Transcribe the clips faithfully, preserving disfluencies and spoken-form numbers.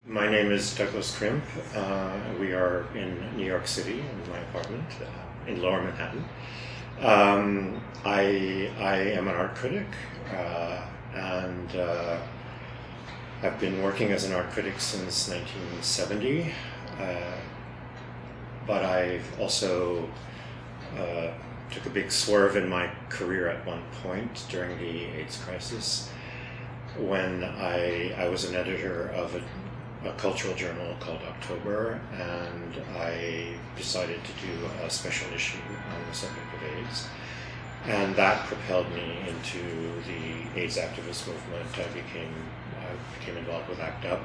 My name is Douglas Crimp. Uh, we are in New York City in my apartment uh, in Lower Manhattan. Um, I, I am an art critic, uh, and uh, I've been working as an art critic since nineteen seventy, uh, but I've also uh, took a big swerve in my career at one point during the AIDS crisis, when I, I was an editor of a a cultural journal called October, and I decided to do a special issue on the subject of AIDS. And that propelled me into the AIDS activist movement. I became I became involved with ACT UP,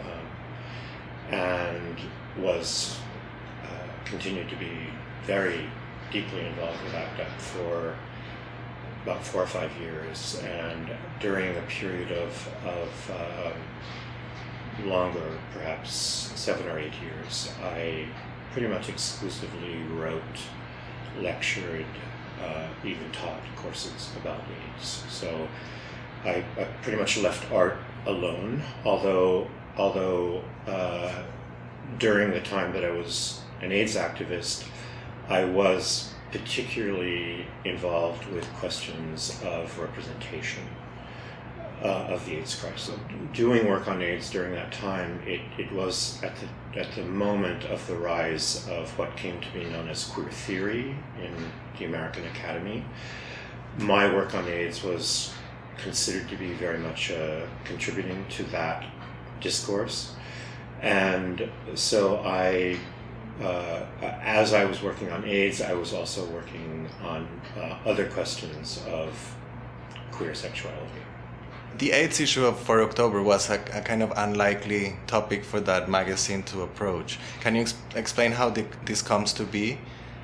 um, and was uh, continued to be very deeply involved with ACT UP for about four or five years. And during a period of of um, longer, perhaps seven or eight years, I pretty much exclusively wrote, lectured, uh, even taught courses about AIDS. So I, I pretty much left art alone, although although uh, during the time that I was an AIDS activist, I was particularly involved with questions of representation Uh, of the AIDS crisis. Doing work on AIDS during that time, it, it was at the at the moment of the rise of what came to be known as queer theory in the American Academy. My work on AIDS was considered to be very much uh, contributing to that discourse, and so I, uh, as I was working on AIDS, I was also working on uh, other questions of queer sexuality. The AIDS issue of for October was a, a kind of unlikely topic for that magazine to approach. Can you ex- explain how the, this comes to be?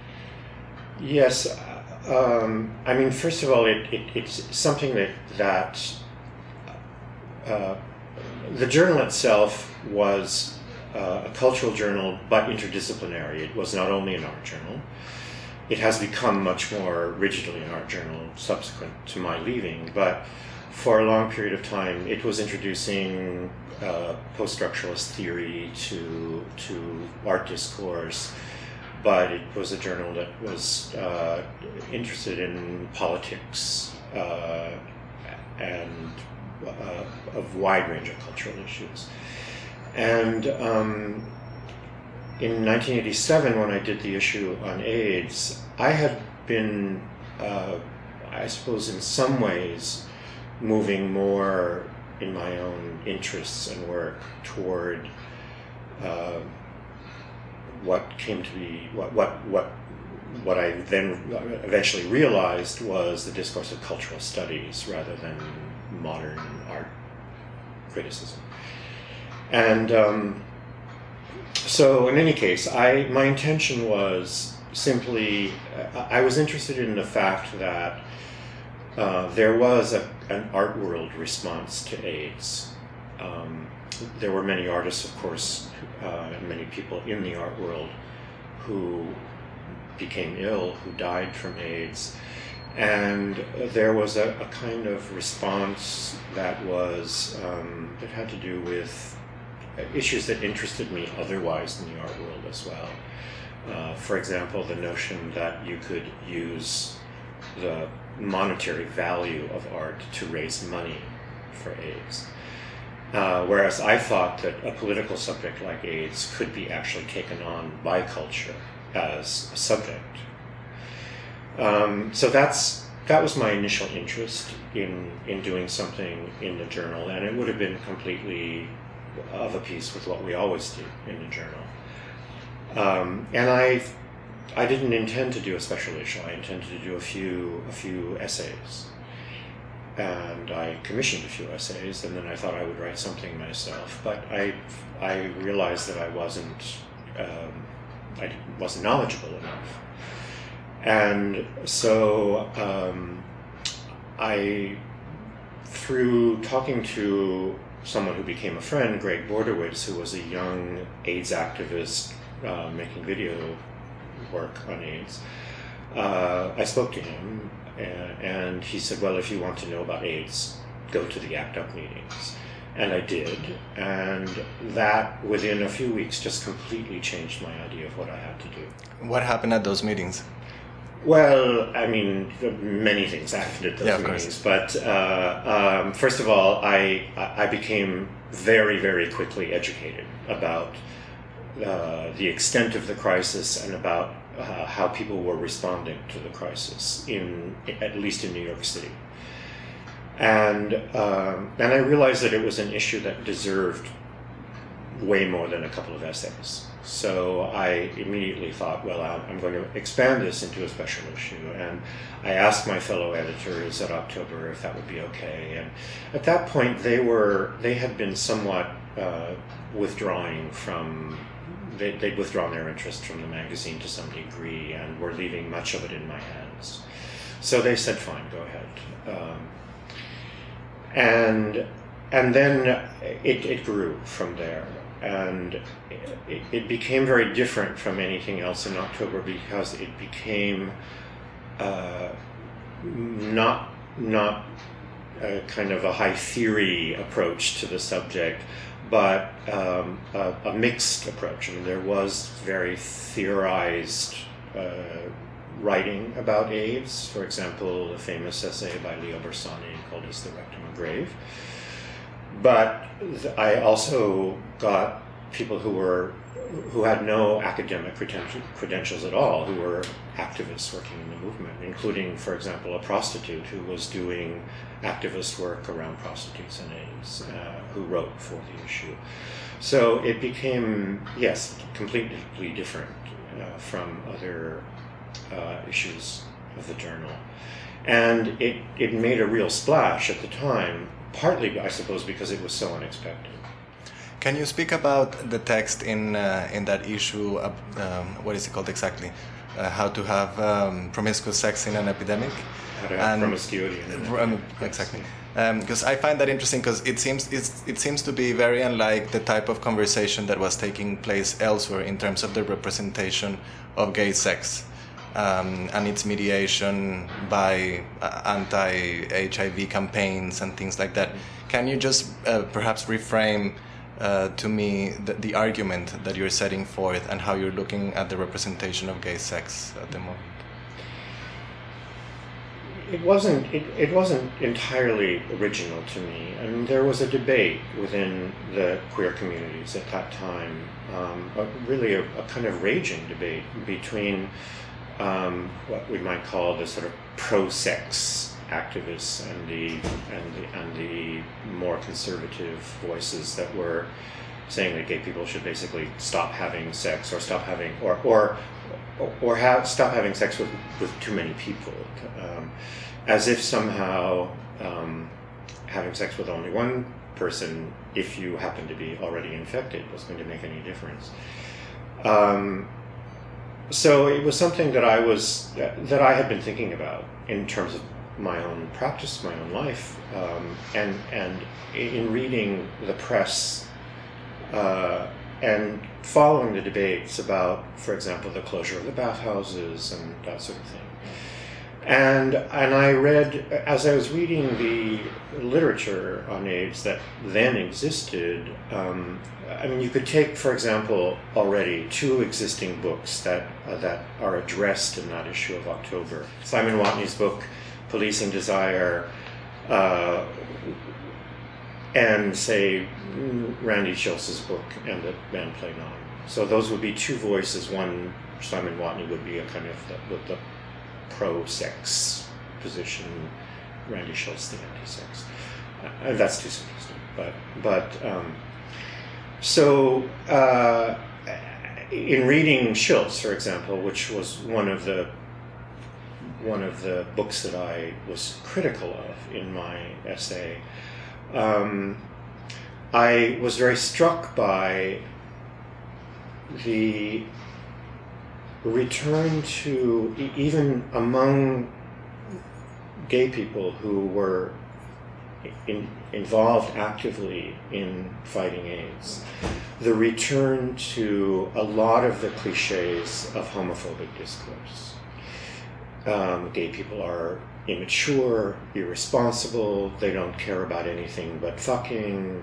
Yes, um, I mean, first of all, it, it, it's something that that uh, the journal itself was uh, a cultural journal, but interdisciplinary. It was not only an art journal. It has become much more rigidly an art journal subsequent to my leaving, but for a long period of time, it was introducing uh, post-structuralist theory to to art discourse, but it was a journal that was uh, interested in politics uh, and uh, a wide range of cultural issues. And um, in nineteen eighty-seven, when I did the issue on AIDS, I had been, uh, I suppose, in some ways, moving more in my own interests and work toward uh, what came to be what what what what I then eventually realized was the discourse of cultural studies rather than modern art criticism. And um, so, in any case, I my intention was simply I was interested in the fact that Uh, there was a, an art world response to AIDS. Um, there were many artists, of course, uh, and many people in the art world who became ill, who died from AIDS. And there was a, a kind of response that was, um, that had to do with issues that interested me otherwise in the art world as well. Uh, for example, the notion that you could use the monetary value of art to raise money for AIDS. Uh, whereas I thought that a political subject like AIDS could be actually taken on by culture as a subject. Um, so that's that was my initial interest in, in doing something in the journal, and it would have been completely of a piece with what we always do in the journal. Um, and I I didn't intend to do a special issue. I intended to do a few a few essays, and I commissioned a few essays, and then I thought I would write something myself. But I I realized that I wasn't um, I wasn't knowledgeable enough, and so um, I, through talking to someone who became a friend, Greg Borderwitz, who was a young AIDS activist uh, making video work on AIDS, uh, I spoke to him, and, and he said, well, if you want to know about AIDS, go to the ACT UP meetings. and I did, and that within a few weeks just completely changed my idea of what I had to do. What happened at those meetings? Well, I mean, many things happened at those yeah, of meetings, course. but uh, um, first of all, I I became very, very quickly educated about uh, the extent of the crisis and about uh, how people were responding to the crisis, in at least in New York City. And um, and I realized that it was an issue that deserved way more than a couple of essays. So I immediately thought, well, I'm going to expand this into a special issue. And I asked my fellow editors at October if that would be okay. And at that point, they were they had been somewhat uh, withdrawing from. They, they'd withdrawn their interest from the magazine to some degree and were leaving much of it in my hands. So they said, fine, go ahead. Um, and and then it, it grew from there. And it, it became very different from anything else in October because it became uh, not not a kind of a high theory approach to the subject, but um, a, a mixed approach. I mean, there was very theorized uh, writing about AIDS. For example, a famous essay by Leo Bersani called "Is the Rectum a Grave?" But I also got people who were who had no academic credentials at all, who were activists working in the movement, including, for example, a prostitute who was doing activist work around prostitutes and AIDS, uh, who wrote for the issue. So it became, yes, completely different uh, from other uh, issues of the journal. And it, it made a real splash at the time, partly, I suppose, because it was so unexpected. Can you speak about the text in uh, in that issue? Of, um, what is it called exactly? Uh, how to have um, promiscuous sex in an epidemic? How to have and, promiscuity in an epidemic. Um, exactly. Because um, I find that interesting because it seems it's, it seems to be very unlike the type of conversation that was taking place elsewhere in terms of the representation of gay sex. Um, and its mediation by uh, anti-H I V campaigns and things like that. Can you just uh, perhaps reframe uh, to me the, the argument that you're setting forth and how you're looking at the representation of gay sex at the moment? It wasn't. It, it wasn't entirely original to me. I mean, there was a debate within the queer communities at that time, um, a, really a, a kind of raging debate between Um, what we might call the sort of pro-sex activists and the and the and the more conservative voices that were saying that gay people should basically stop having sex or stop having or or or have stop having sex with, with too many people, um, as if somehow um, having sex with only one person, if you happen to be already infected, was going to make any difference. Um, So it was something that I was that I had been thinking about in terms of my own practice, my own life, um, and and in reading the press uh, and following the debates about, for example, the closure of the bathhouses and that sort of thing. And and I read, as I was reading the literature on AIDS that then existed, um, I mean, you could take, for example, already two existing books that uh, that are addressed in that issue of October. Simon Watney's book, Policing Desire, uh, and, say, Randy Schultz's book, And the Man Play On. So those would be two voices. One, Simon Watney, would be a kind of the, the pro-sex position, Randy Schultz the anti-sex. Uh, that's too simplistic, but but um, so uh, in reading Schultz, for example, which was one of the one of the books that I was critical of in my essay, um, I was very struck by the return to, even among gay people who were in, involved actively in fighting AIDS, the return to a lot of the cliches of homophobic discourse. Um, gay people are immature, irresponsible, they don't care about anything but fucking,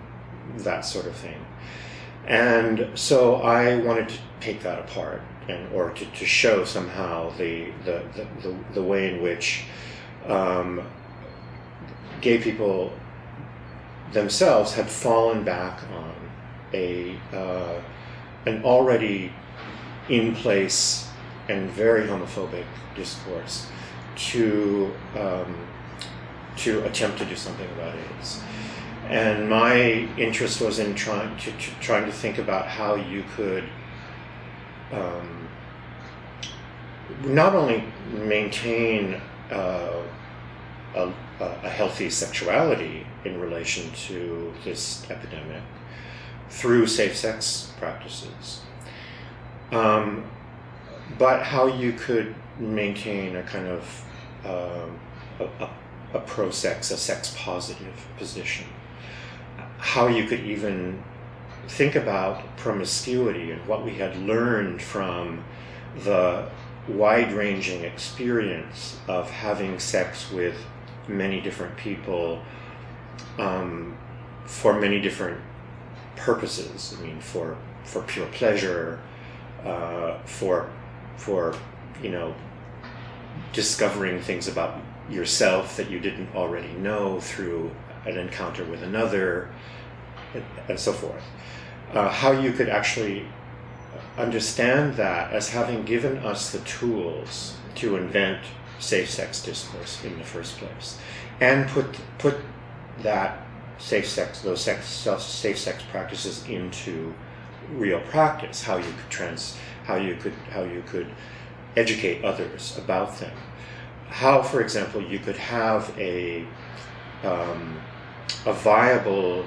that sort of thing. And so I wanted to take that apart, and or to, to show somehow the the, the, the, the way in which um, gay people themselves had fallen back on a uh, an already in place and very homophobic discourse to um, to attempt to do something about AIDS. And my interest was in trying to, to trying to think about how you could um, not only maintain uh, a, a healthy sexuality in relation to this epidemic through safe-sex practices, um, but how you could maintain a kind of um, a, a, a pro-sex, a sex-positive position. How you could even think about promiscuity and what we had learned from the wide-ranging experience of having sex with many different people um, for many different purposes. I mean, for for pure pleasure, uh, for for you know discovering things about yourself that you didn't already know through an encounter with another, and, and so forth. Uh, how you could actually understand that as having given us the tools to invent safe sex discourse in the first place, and put put that safe sex, those sex, safe sex practices into real practice. How you could trans, how you could how you could educate others about them. How, for example, you could have a um, a viable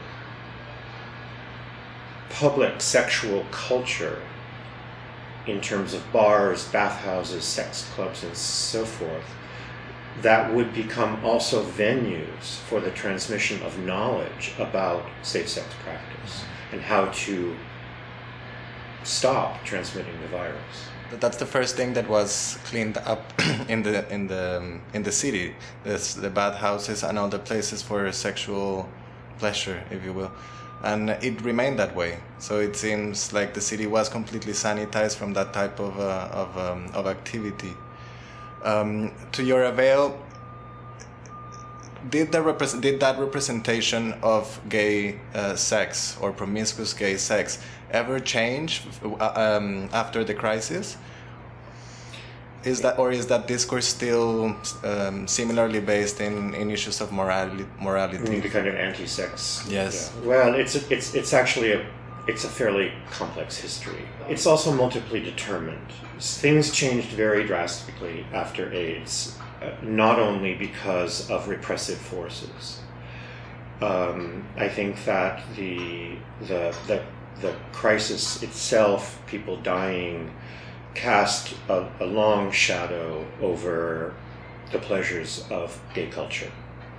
public sexual culture in terms of bars, bathhouses, sex clubs, and so forth, that would become also venues for the transmission of knowledge about safe-sex practice and how to stop transmitting the virus. That's the first thing that was cleaned up in the in the in the city. There's the bathhouses and all the places for sexual pleasure, if you will, and it remained that way. So it seems like the city was completely sanitized from that type of uh, of um, of activity. Um, to your avail, did the repre- did that representation of gay uh, sex or promiscuous gay sex ever change uh, um, after the crisis? Is that, or is that discourse still um, similarly based in, in issues of morality? Morality, the kind of anti-sex. Yes. Yeah. Well, it's it's it's actually a it's a fairly complex history. It's also multiply determined. Things changed very drastically after AIDS, uh, not only because of repressive forces. Um, I think that the the the the crisis itself, people dying, cast a, a long shadow over the pleasures of gay culture.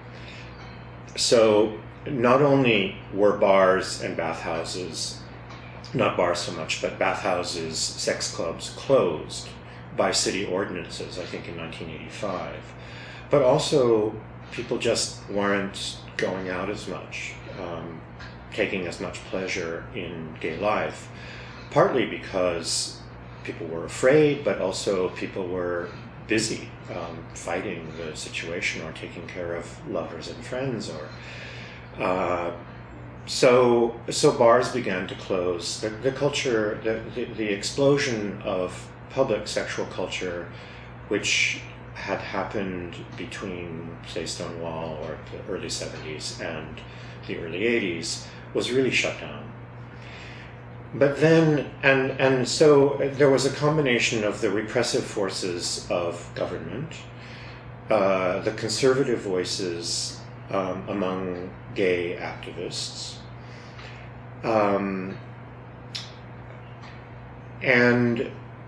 So not only were bars and bathhouses, not bars so much, but bathhouses, sex clubs closed by city ordinances, I think in nineteen eighty-five, but also people just weren't going out as much, um, taking as much pleasure in gay life, partly because people were afraid, but also people were busy um, fighting the situation or taking care of lovers and friends. Or uh, so so bars began to close. The, the culture, the, the, the explosion of public sexual culture, which had happened between, say, Stonewall or the early seventies and the early eighties, was really shut down. But then, and and so there was a combination of the repressive forces of government, uh, the conservative voices um, among gay activists, um, and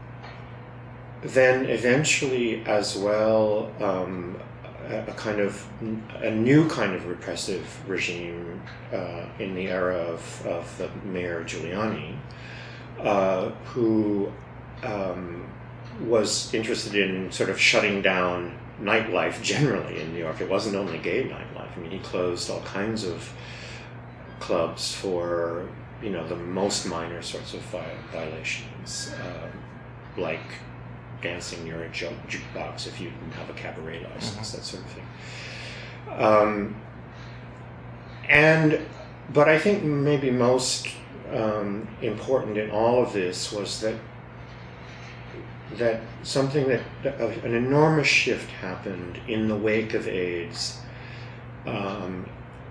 then eventually as well um, a, a kind of a new kind of repressive regime uh, in the era of, of the Mayor Giuliani, uh, who um, was interested in sort of shutting down nightlife generally in New York. It wasn't only gay nightlife. I mean, he closed all kinds of clubs for, you know, the most minor sorts of violations, um, like dancing near a ju- jukebox if you didn't have a cabaret license, mm-hmm. that sort of thing. Um, and, but I think maybe most um, important in all of this was that that something that, that an enormous shift happened in the wake of AIDS um,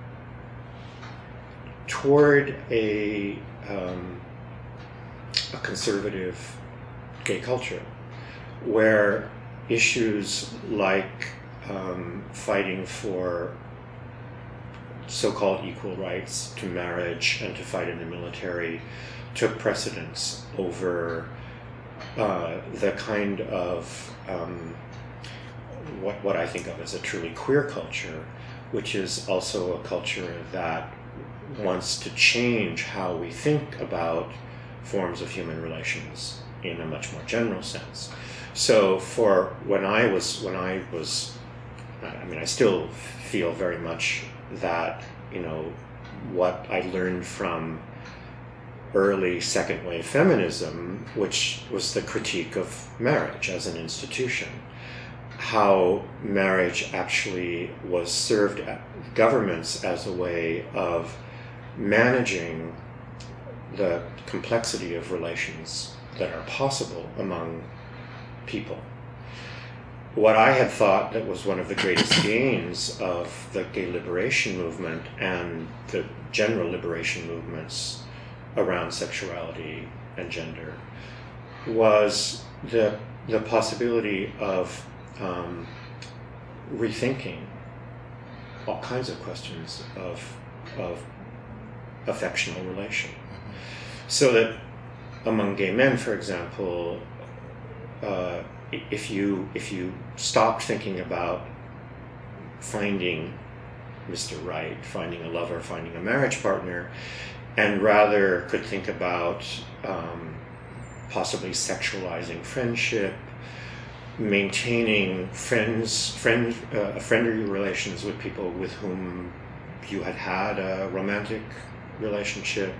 toward a um, a conservative gay culture, where issues like um, fighting for so-called equal rights to marriage and to fight in the military took precedence over uh, the kind of um, what what I think of as a truly queer culture, which is also a culture that wants to change how we think about forms of human relations in a much more general sense. So for when I was when I was I mean I still feel very much that, you know, what I learned from early second wave feminism, which was the critique of marriage as an institution, how marriage actually was served at governments as a way of managing the complexity of relations that are possible among people. What I had thought that was one of the greatest gains of the gay liberation movement and the general liberation movements around sexuality and gender was the the possibility of um, rethinking all kinds of questions of of affectional relation. Mm-hmm. So that among gay men, for example, uh, if you if you stopped thinking about finding Mister Right, finding a lover, finding a marriage partner, and rather could think about um, possibly sexualizing friendship, maintaining friends, friend, uh, friendly relations with people with whom you had had a romantic relationship,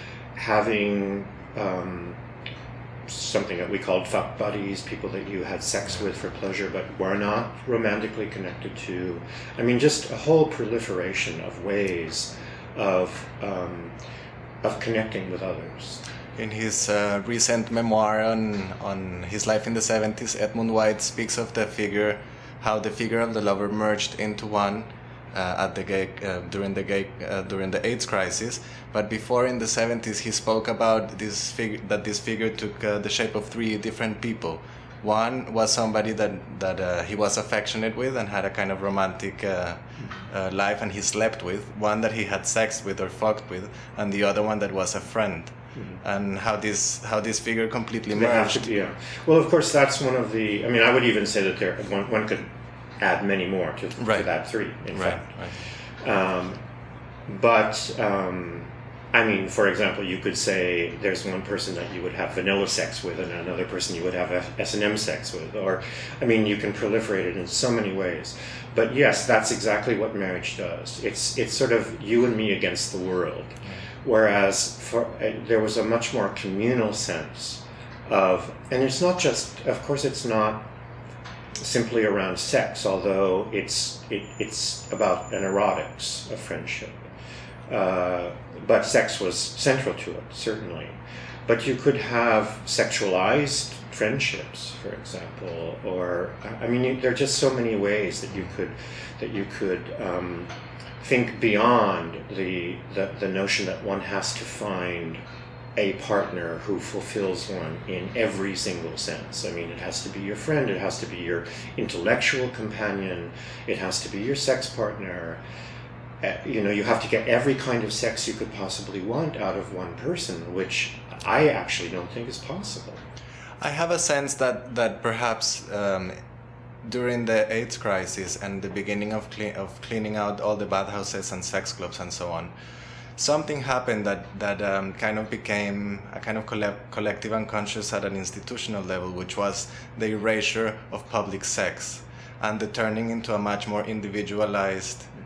having um, something that we called fuck buddies, people that you had sex with for pleasure but were not romantically connected to. I mean, just a whole proliferation of ways of um, of connecting with others. In his uh, recent memoir on on his life in the seventies, Edmund White speaks of the figure, how the figure of the lover merged into one uh, at the gay uh, during the gay uh, during the AIDS crisis. But before, in the seventies, he spoke about this figure that this figure took uh, the shape of three different people. One was somebody that that uh, he was affectionate with and had a kind of romantic uh, uh, life, and he slept with. One that he had sex with or fucked with, and the other one that was a friend. Mm-hmm. And how this how this figure completely merged. Yeah. Well, of course, that's one of the. I mean, I would even say that there one, one could add many more to, right. to that three. In right. fact, right. Um, but. Um, I mean, for example, you could say there's one person that you would have vanilla sex with and another person you would have S and M sex with. Or, I mean, you can proliferate it in so many ways. But yes, that's exactly what marriage does. It's it's sort of you and me against the world. Whereas for, uh, there was a much more communal sense of, and it's not just, of course, it's not simply around sex, although it's it, it's about an erotics of friendship. Uh, but sex was central to it, certainly. But you could have sexualized friendships, for example, or I mean, you, there are just so many ways that you could that you could um, think beyond the, the the notion that one has to find a partner who fulfills one in every single sense. I mean, it has to be your friend, it has to be your intellectual companion, it has to be your sex partner. Uh, you know, you have to get every kind of sex you could possibly want out of one person, which I actually don't think is possible. I have a sense that that perhaps um, during the AIDS crisis and the beginning of cle- of cleaning out all the bathhouses and sex clubs and so on, something happened that that um, kind of became a kind of coll- collective unconscious at an institutional level, which was the erasure of public sex and the turning into a much more individualized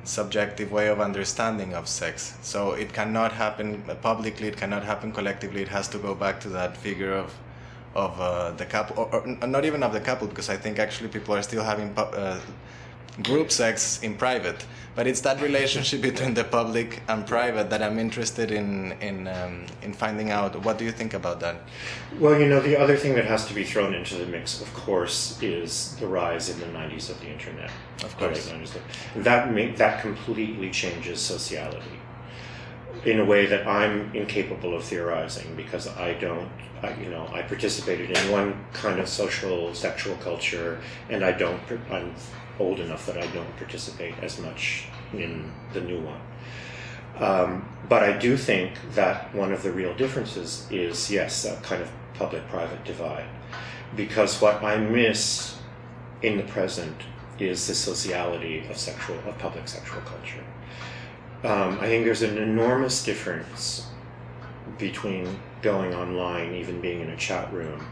subjective way of understanding of sex. So it cannot happen publicly, it cannot happen collectively, it has to go back to that figure of of uh, the couple, or, or not even of the couple, because I think actually people are still having pu- uh, group sex in private. But it's that relationship between the public and private that I'm interested in in um, in finding out. What do you think about that? Well, you know, the other thing that has to be thrown into the mix, of course, is the rise in the nineties of the internet. Of course. That make, that completely changes sociality in a way that I'm incapable of theorizing, because I don't, I, you know, I participated in one kind of social sexual culture, and I don't, I'm old enough that I don't participate as much in the new one. Um, but I do think that one of the real differences is, yes, that kind of public-private divide. Because what I miss in the present is the sociality of sexual, of public sexual culture. Um, I think there's an enormous difference between going online, even being in a chat room,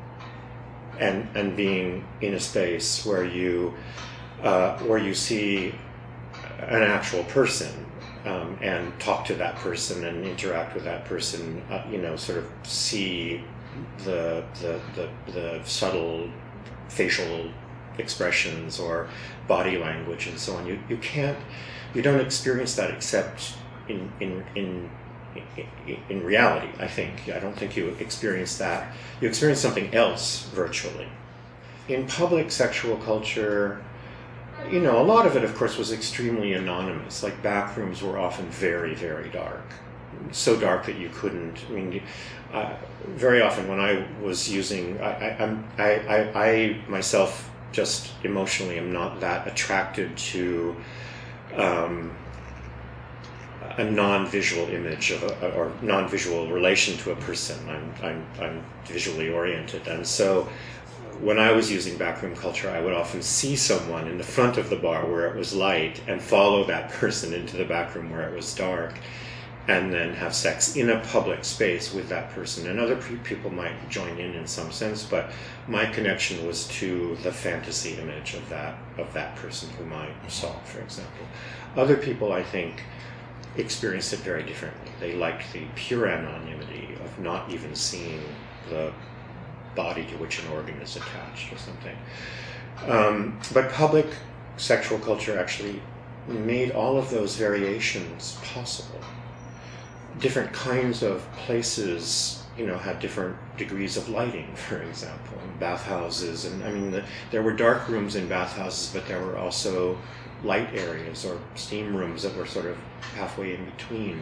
and and being in a space where you uh, where you see an actual person um, and talk to that person and interact with that person. Uh, you know, sort of see the the the, the subtle facial expressions or body language and so on. You you can't. You don't experience that except in in, in in in reality, I think. I don't think you experience that. You experience something else virtually. In public sexual culture, you know, a lot of it, of course, was extremely anonymous. Like, back rooms were often very, very dark. So dark that you couldn't, I mean, uh, very often when I was using, I, I, I'm, I, I, I myself just emotionally am not that attracted to Um, a non-visual image of a, or non-visual relation to a person. I'm, I'm, I'm visually oriented, and so when I was using backroom culture, I would often see someone in the front of the bar where it was light and follow that person into the backroom where it was dark, and then have sex in a public space with that person. And other pe- people might join in in some sense, but my connection was to the fantasy image of that of that person whom I saw, for example. Other people, I think, experienced it very differently. They liked the pure anonymity of not even seeing the body to which an organ is attached or something. Um, but public sexual culture actually made all of those variations possible. Different kinds of places, you know, had different degrees of lighting, for example, in bathhouses. And I mean, the, there were dark rooms in bathhouses, but there were also light areas or steam rooms that were sort of halfway in between.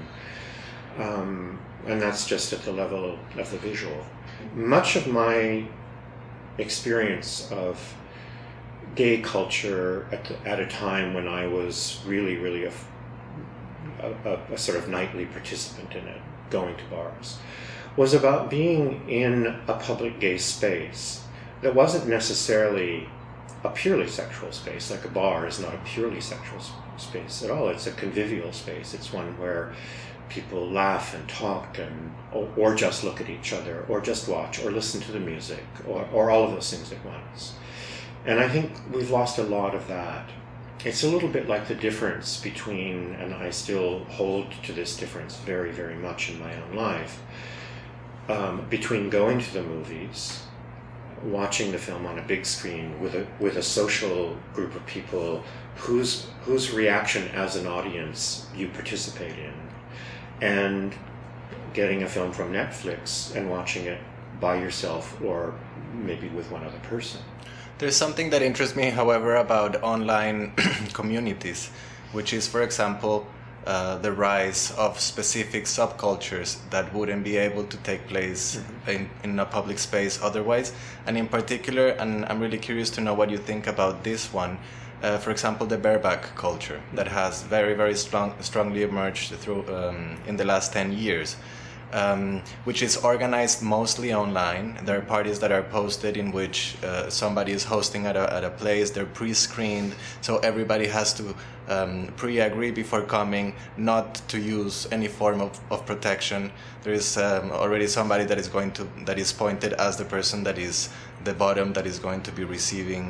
Um, and that's just at the level of the visual. Much of my experience of gay culture at, the, at a time when I was really, really a A, a, a sort of nightly participant in it, going to bars, was about being in a public gay space that wasn't necessarily a purely sexual space. Like, a bar is not a purely sexual space at all. It's a convivial space. It's one where people laugh and talk, and or, or just look at each other, or just watch, or listen to the music, or, or all of those things at once. And I think we've lost a lot of that. It's a little bit like the difference between, and I still hold to this difference very, very much in my own life, um, between going to the movies, watching the film on a big screen with a with a social group of people whose whose reaction as an audience you participate in, and getting a film from Netflix and watching it by yourself or maybe with one other person. There's something that interests me, however, about online communities, which is, for example, uh, the rise of specific subcultures that wouldn't be able to take place mm-hmm. in, in a public space otherwise. And in particular, and I'm really curious to know what you think about this one, uh, for example, the bareback culture that has very, very strong, strongly emerged through um, in the last ten years. Um, which is organized mostly online. There are parties that are posted in which uh, somebody is hosting at a, at a place. They're pre-screened, so everybody has to um, pre-agree before coming not to use any form of, of protection. There is um, already somebody that is going to that is pointed as the person that is the bottom that is going to be receiving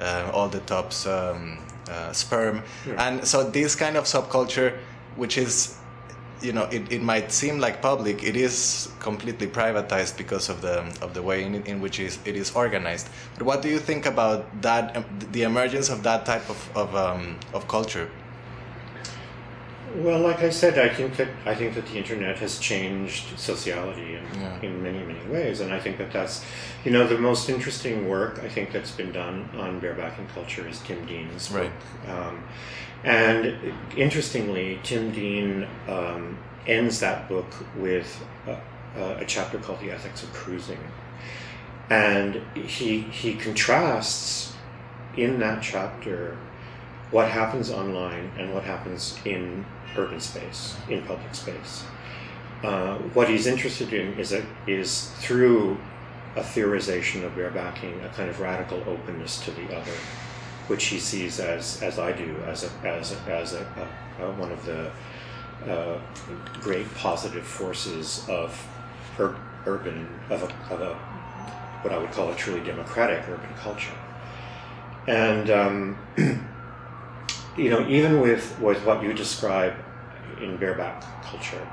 uh, all the tops um, uh, sperm, yeah. and so this kind of subculture, which is, you know, it, it might seem like public, it is completely privatized because of the of the way in, in which it is, it is organized. But what do you think about that, um, the emergence of that type of of, um, of culture? Well, like I said, I think that I think that the internet has changed sociality in, Yeah. in many many ways, and I think that that's, you know, the most interesting work I think that's been done on barebacking culture is Tim Dean's Right. book. Um, and interestingly, Tim Dean um, ends that book with a, a chapter called "The Ethics of Cruising," and he he contrasts in that chapter what happens online and what happens in urban space, in public space. Uh, what he's interested in is a, is through a theorization of barebacking, a kind of radical openness to the other, which he sees as, as I do, as a, as a, as a, a, a one of the uh, great positive forces of ur- urban, of a, of a what I would call a truly democratic urban culture. And um, you know, even with, with what you describe in bareback culture,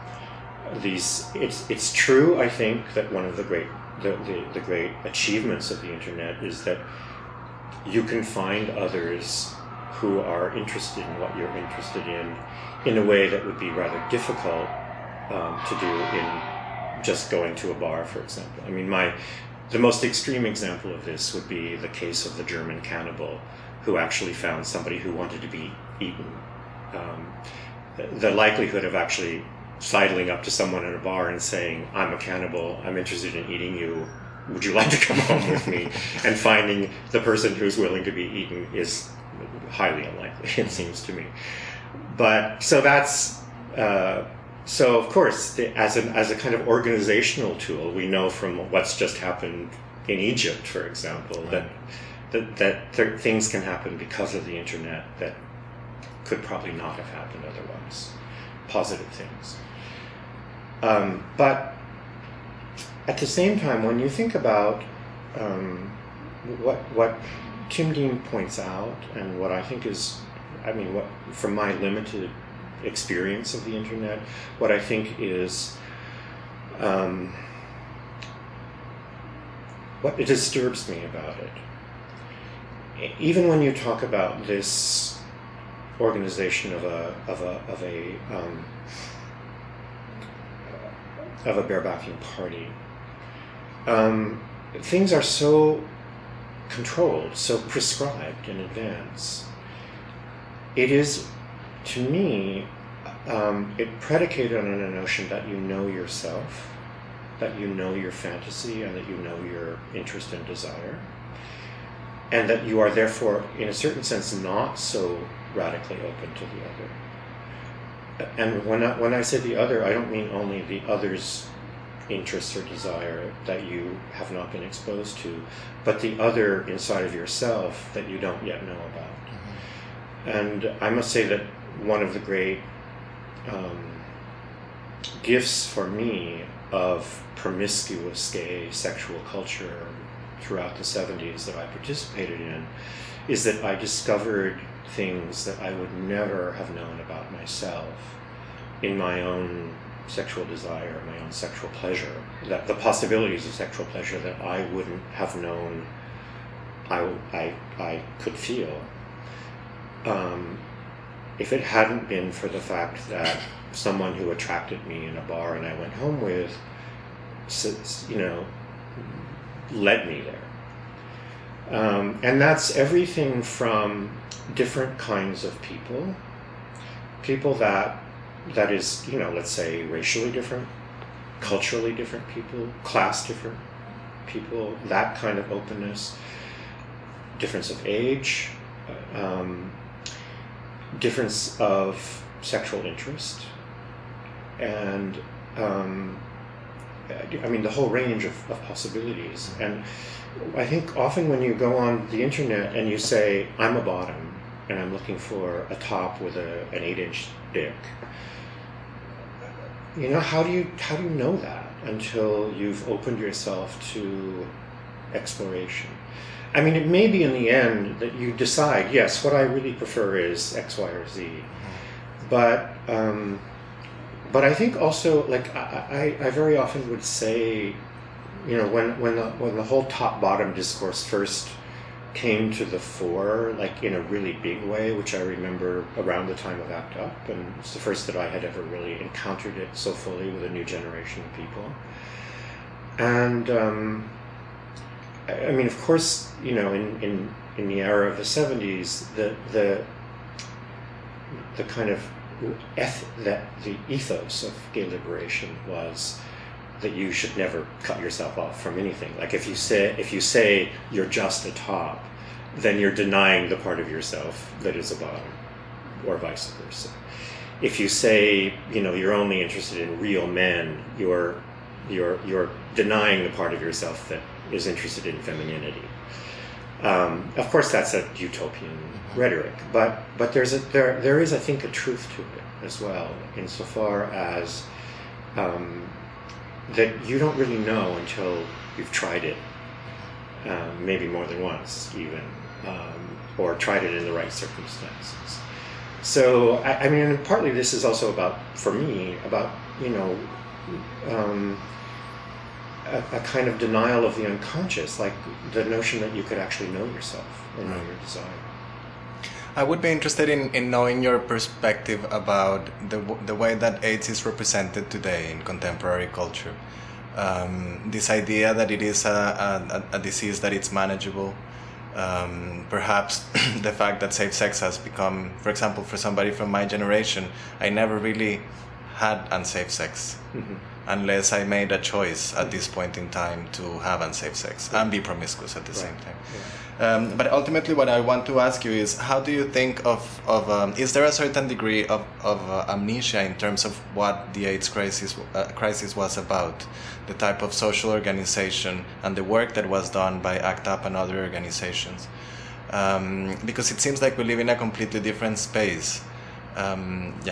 these it's it's true. I think that one of the great the, the, the great achievements of the internet is that you can find others who are interested in what you're interested in, in a way that would be rather difficult um, to do in just going to a bar, for example. I mean, my the most extreme example of this would be the case of the German cannibal who actually found somebody who wanted to be eaten. Um, the likelihood of actually sidling up to someone in a bar and saying, "I'm a cannibal, I'm interested in eating you, would you like to come home with me?" and finding the person who's willing to be eaten is highly unlikely, it seems to me. But, so that's, uh, so of course, the, as, an, as a kind of organizational tool, we know from what's just happened in Egypt, for example, right. that that, that th- things can happen because of the internet that could probably not have happened otherwise. Positive things. Um, but at the same time, when you think about um, what what Tim Dean points out, and what I think is, I mean, what from my limited experience of the internet, what I think is um, what it disturbs me about it. Even when you talk about this organization of a of a of a um, of a barebacking party, um, things are so controlled, so prescribed in advance. It is, to me, um, it predicated on a notion that you know yourself, that you know your fantasy, and that you know your interest and desire, and that you are therefore, in a certain sense, not so radically open to the other. And when I, when I say the other, I don't mean only the other's interests or desire that you have not been exposed to, but the other inside of yourself that you don't yet know about. Mm-hmm. And I must say that one of the great um, gifts for me of promiscuous gay sexual culture throughout the seventies that I participated in is that I discovered things that I would never have known about myself in my own sexual desire, my own sexual pleasure, that the possibilities of sexual pleasure that I wouldn't have known I, I, I could feel um, if it hadn't been for the fact that someone who attracted me in a bar and I went home with, you know, led me there. Um, and that's everything from different kinds of people, people that, that is, you know, let's say racially different, culturally different people, class different people, that kind of openness, difference of age, um, difference of sexual interest, and um, I mean the whole range of, of possibilities. And I think often when you go on the internet and you say, I'm a bottom and I'm looking for a top with a, an eight inch dick, you know, how do you how do you know that until you've opened yourself to exploration? I mean, it may be in the end that you decide, yes, what I really prefer is X, Y, or Z. Mm-hmm. But um, but I think also, like, I, I, I very often would say, you know, when when the when the whole top-bottom discourse first came to the fore, like in a really big way, which I remember around the time of ACT UP, and it's the first that I had ever really encountered it so fully with a new generation of people. And um, I mean, of course, you know, in, in, in the era of the seventies, the the the kind of eth- that the ethos of gay liberation was that you should never cut yourself off from anything. Like if you say if you say you're just a top, then you're denying the part of yourself that is a bottom, or vice versa. If you say, you know, you're only interested in real men, you're you're you're denying the part of yourself that is interested in femininity. Um, of course, that's a utopian rhetoric, but but there's a there there is, I think, a truth to it as well, insofar as um, that you don't really know until you've tried it, um, maybe more than once even, um, or tried it in the right circumstances. So, I, I mean, and partly this is also about, for me, about, you know, um, a, a kind of denial of the unconscious, like the notion that you could actually know yourself or know your desire. I would be interested in, in knowing your perspective about the the way that AIDS is represented today in contemporary culture. Um, this idea that it is a, a, a disease that it's manageable. Um, perhaps the fact that safe sex has become, for example, for somebody from my generation, I never really had unsafe sex mm-hmm. unless I made a choice at this point in time to have unsafe sex yeah. and be promiscuous at the right. same time. Yeah. Um, but ultimately what I want to ask you is, how do you think of, of um, is there a certain degree of, of uh, amnesia in terms of what the AIDS crisis, uh, crisis was about, the type of social organization and the work that was done by ACT UP and other organizations? Um, because it seems like we live in a completely different space. Um, yeah.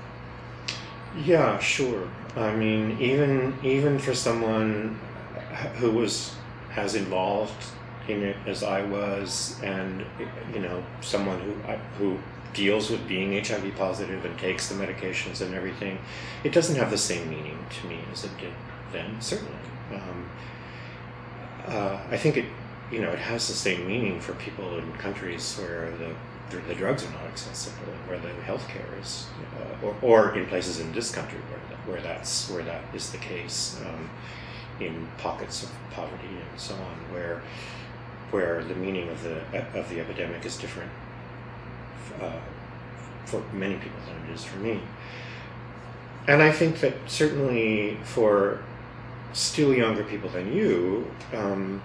Yeah, sure. I mean, even even for someone who was as involved in it as I was, and you know, someone who who deals with being H I V positive and takes the medications and everything, it doesn't have the same meaning to me as it did then. Certainly, um, uh, I think it, you know, it has the same meaning for people in countries where the the drugs are not accessible, where the healthcare is, uh, or or in places in this country where that, where that's where that is the case, um, in pockets of poverty and so on, where. where the meaning of the of the epidemic is different uh, for many people than it is for me. And I think that certainly for still younger people than you, um,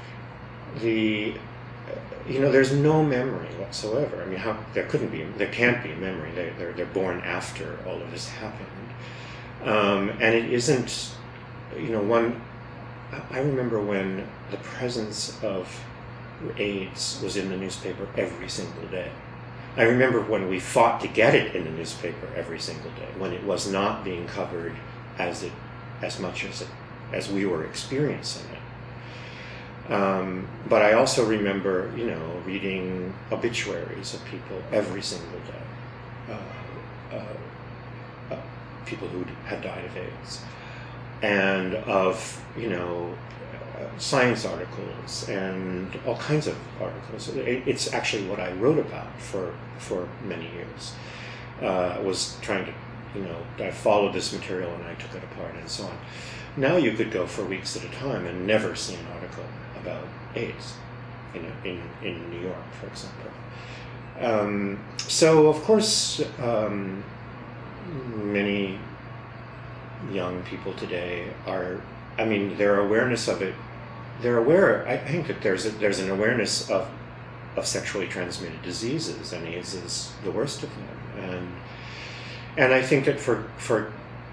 the you know, there's no memory whatsoever. I mean, how there couldn't be, there can't be a memory. They, they're they're born after all of this happened, um, and it isn't. You know, one. I remember when the presence of AIDS was in the newspaper every single day. I remember when we fought to get it in the newspaper every single day, when it was not being covered as it, as much as it, as we were experiencing it. Um, but I also remember, you know, reading obituaries of people every single day, uh, uh, uh, people who had died of AIDS, and of, you know, uh, science articles and all kinds of articles. It, it's actually what I wrote about for for many years. Uh, was trying to, you know, I followed this material and I took it apart and so on. Now you could go for weeks at a time and never see an article about AIDS in in, in New York, for example. Um, so of course, um, many young people today are, I mean, their awareness of it, they're aware, I think that there's a, there's an awareness of of sexually transmitted diseases, and AIDS is the worst of them. And and I think that for for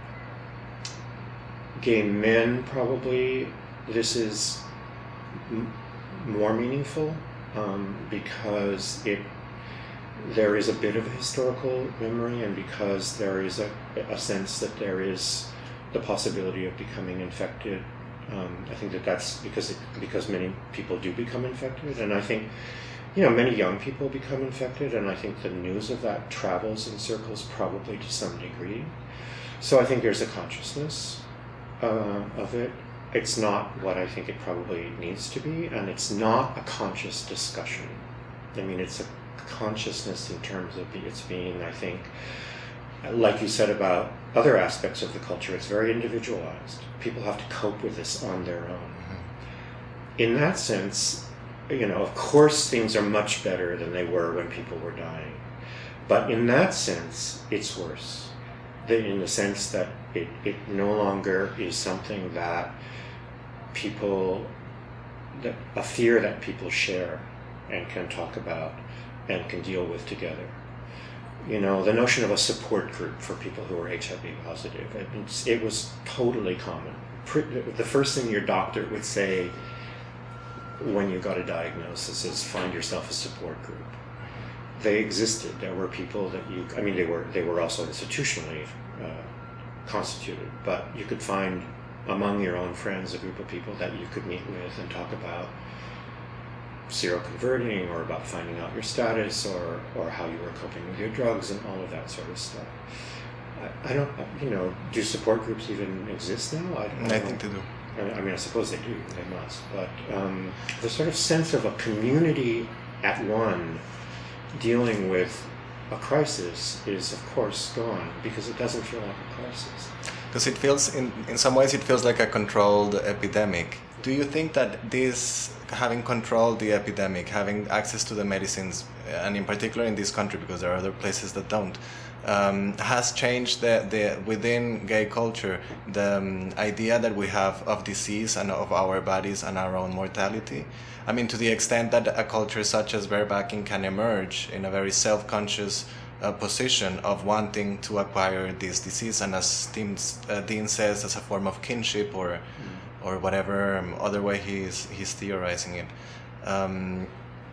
gay men, probably this is m- more meaningful um, because it there is a bit of a historical memory, and because there is a, a sense that there is the possibility of becoming infected Um, I think that that's because it, because many people do become infected, and I think, you know, many young people become infected, and I think the news of that travels in circles probably to some degree. So I think there's a consciousness uh, of it. It's not what I think it probably needs to be, and it's not a conscious discussion. I mean, it's a consciousness in terms of its being, I think, like you said about other aspects of the culture, it's very individualized. People have to cope with this on their own. Mm-hmm. In that sense, you know, of course things are much better than they were when people were dying. But in that sense, it's worse. In the sense that it, it no longer is something that people, that a fear that people share and can talk about and can deal with together. You know, the notion of a support group for people who are H I V positive, it, it was totally common. The first thing your doctor would say when you got a diagnosis is find yourself a support group. They existed. There were people that you, I mean, they were they were also institutionally uh, constituted, but you could find among your own friends a group of people that you could meet with and talk about seroconverting or about finding out your status or, or how you were coping with your drugs and all of that sort of stuff. I, I don't, you know, do support groups even exist now? I, don't I know. think they do. I mean, I suppose they do, they must. But um, the sort of sense of a community at one dealing with a crisis is, of course, gone because it doesn't feel like a crisis. Because it feels, in, in some ways, it feels like a controlled epidemic. Do you think that this, having controlled the epidemic, having access to the medicines, and in particular in this country, because there are other places that don't, um, has changed the, the within gay culture the um, idea that we have of disease and of our bodies and our own mortality? I mean, to the extent that a culture such as barebacking can emerge in a very self-conscious uh, position of wanting to acquire this disease, and as Tim, uh, Dean says, as a form of kinship or mm. or whatever um, other way he's he's theorizing it. Um,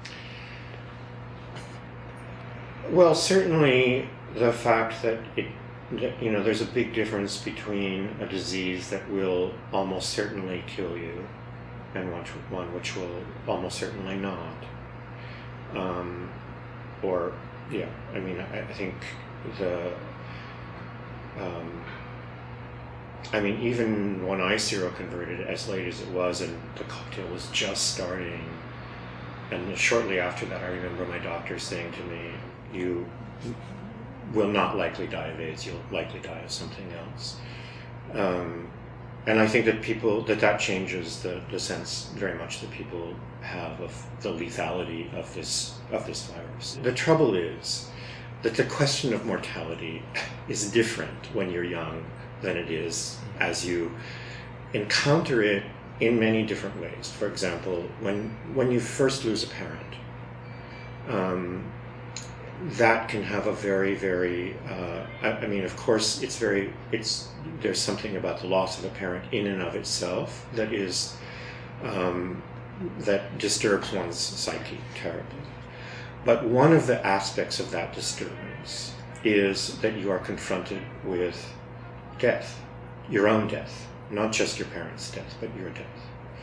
well, certainly the fact that it, that, you know, there's a big difference between a disease that will almost certainly kill you and one, one which will almost certainly not. Um, or, yeah, I mean, I, I think the, um, I mean, even when I seroconverted, as late as it was, and the cocktail was just starting, and shortly after that, I remember my doctor saying to me, you will not likely die of AIDS, you'll likely die of something else. Um, and I think that people, that that changes the, the sense very much that people have of the lethality of this, of this virus. The trouble is that the question of mortality is different when you're young than it is as you encounter it in many different ways. For example, when when you first lose a parent, um, that can have a very, very, uh, I, I mean, of course, it's very, it's, there's something about the loss of a parent in and of itself that is, um, that disturbs one's psyche terribly. But one of the aspects of that disturbance is that you are confronted with death, your own death, not just your parents' death, but your death.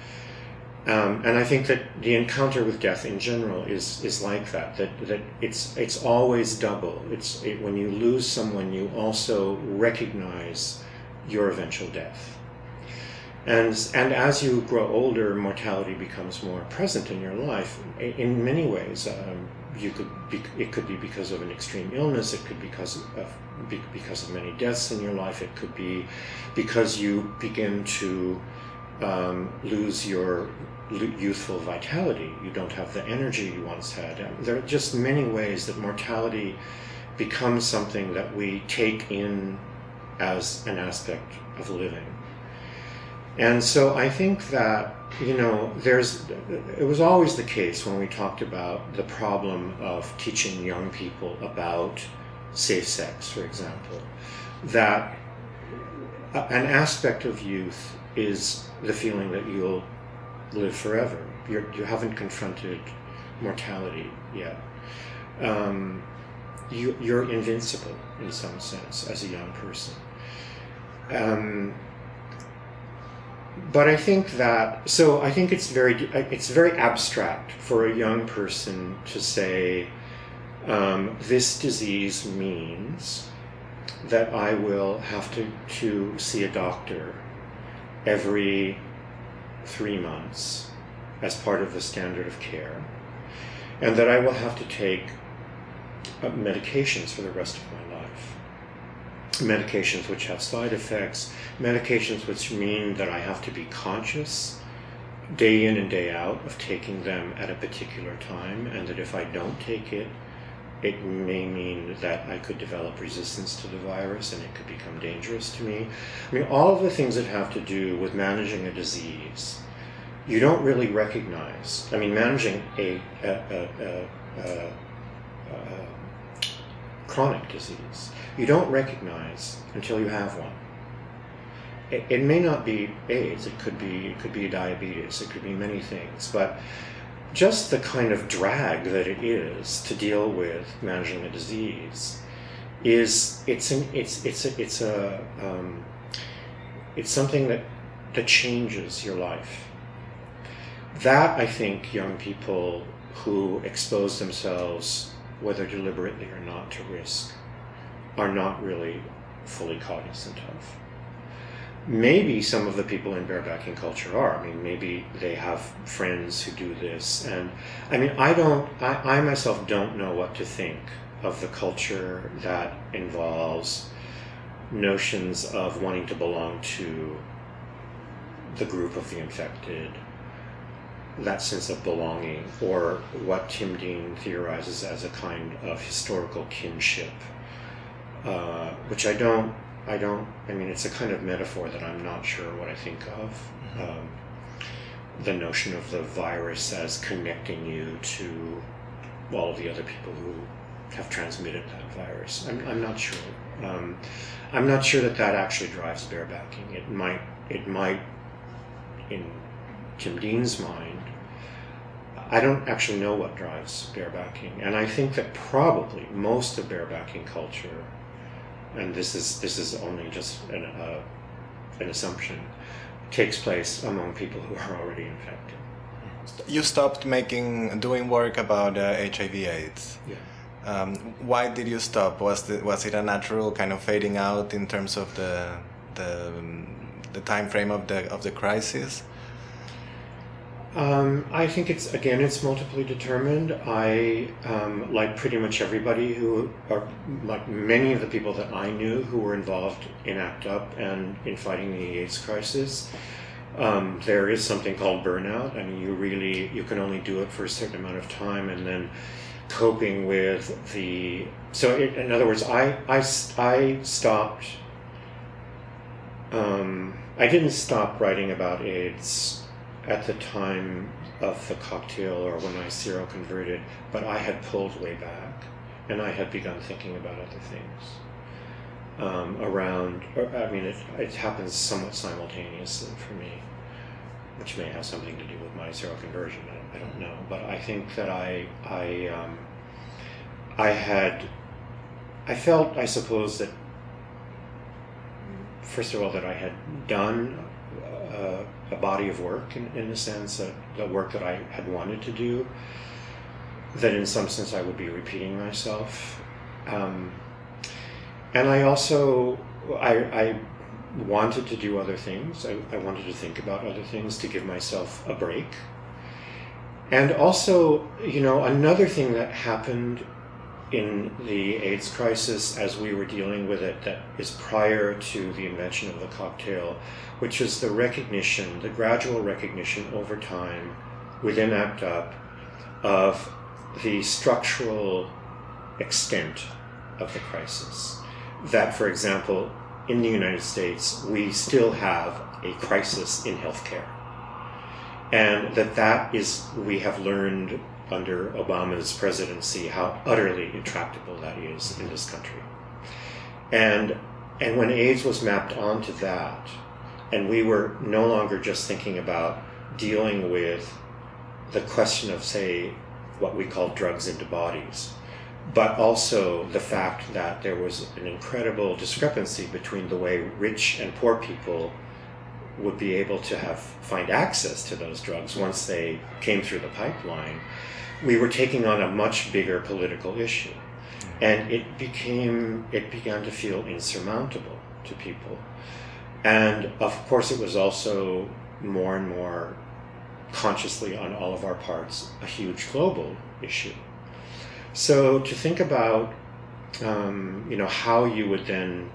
Um, and I think that the encounter with death in general is is like that. That that it's it's always double. It's it, when you lose someone, you also recognize your eventual death. And and as you grow older, mortality becomes more present in your life. In many ways, um, you could be, it could be because of an extreme illness. It could be because of because of many deaths in your life. It could be because you begin to um, lose your youthful vitality. You don't have the energy you once had. There are just many ways that mortality becomes something that we take in as an aspect of living. And so I think that, you know, there's, it was always the case when we talked about the problem of teaching young people about safe sex, for example, that an aspect of youth is the feeling that you'll live forever. You're, you haven't confronted mortality yet. Um, you, you're invincible in some sense as a young person. Um, but I think that, so I think it's very, it's very abstract for a young person to say, um, this disease means that I will have to, to see a doctor every three months as part of the standard of care, and that I will have to take uh, medications for the rest of my life. Medications which have side effects, medications which mean that I have to be conscious day in and day out of taking them at a particular time, and that if I don't take it, it may mean that I could develop resistance to the virus and it could become dangerous to me. I mean, all of the things that have to do with managing a disease, you don't really recognize. I mean, managing a, a, a, a, a, a chronic disease, you don't recognize until you have one. It, it may not be AIDS, it could be, it could be diabetes, it could be many things, but just the kind of drag that it is to deal with managing a disease is, it's an, it's it's a, it's a um, it's something that that changes your life. That, I think, young people who expose themselves, whether deliberately or not, to risk, are not really fully cognizant of. Maybe some of the people in barebacking culture are. I mean, maybe they have friends who do this. And I mean, I don't, I, I myself don't know what to think of the culture that involves notions of wanting to belong to the group of the infected, that sense of belonging, or what Tim Dean theorizes as a kind of historical kinship, uh, which I don't, I don't, I mean, it's a kind of metaphor that I'm not sure what I think of. Mm-hmm. Um, the notion of the virus as connecting you to all of the other people who have transmitted that virus. I'm, I'm not sure. Um, I'm not sure that that actually drives barebacking. It might, it might, in Tim Dean's mind, I don't actually know what drives barebacking. And I think that probably most of barebacking culture, and this is this is only just an, uh, an assumption, takes place among people who are already infected. You stopped making doing work about uh, H I V/AIDS. Yeah. Um, why did you stop? Was the, was it a natural kind of fading out in terms of the the the time frame of the of the crisis? Um, I think it's, again, it's multiply determined. I, um, like pretty much everybody who, or like many of the people that I knew who were involved in ACT UP and in fighting the AIDS crisis, um, there is something called burnout. I mean, you really, you can only do it for a certain amount of time, and then coping with the, so it, in other words, I, I, I stopped, um, I didn't stop writing about AIDS at the time of the cocktail or when I seroconverted, but I had pulled way back, and I had begun thinking about other things um, around, I mean, it, it happens somewhat simultaneously for me, which may have something to do with my seroconversion, I, I don't know, but I think that I, I, um, I had, I felt, I suppose, that, first of all, that I had done uh, a body of work, in, in a sense, uh, the work that I had wanted to do, that in some sense I would be repeating myself. Um, and I also, I, I wanted to do other things. I, I wanted to think about other things, to give myself a break. And also, you know, another thing that happened in the AIDS crisis as we were dealing with it that is prior to the invention of the cocktail, which is the recognition, the gradual recognition over time within ACT UP of the structural extent of the crisis. That, for example, in the United States, we still have a crisis in healthcare. And that that is, we have learned under Obama's presidency how utterly intractable that is in this country. And and when AIDS was mapped onto that, and we were no longer just thinking about dealing with the question of, say, what we call drugs into bodies, but also the fact that there was an incredible discrepancy between the way rich and poor people would be able to have find access to those drugs once they came through the pipeline, we were taking on a much bigger political issue. And it became, it began to feel insurmountable to people. And of course it was also more and more consciously on all of our parts a huge global issue. So to think about, um, you know, how you would then,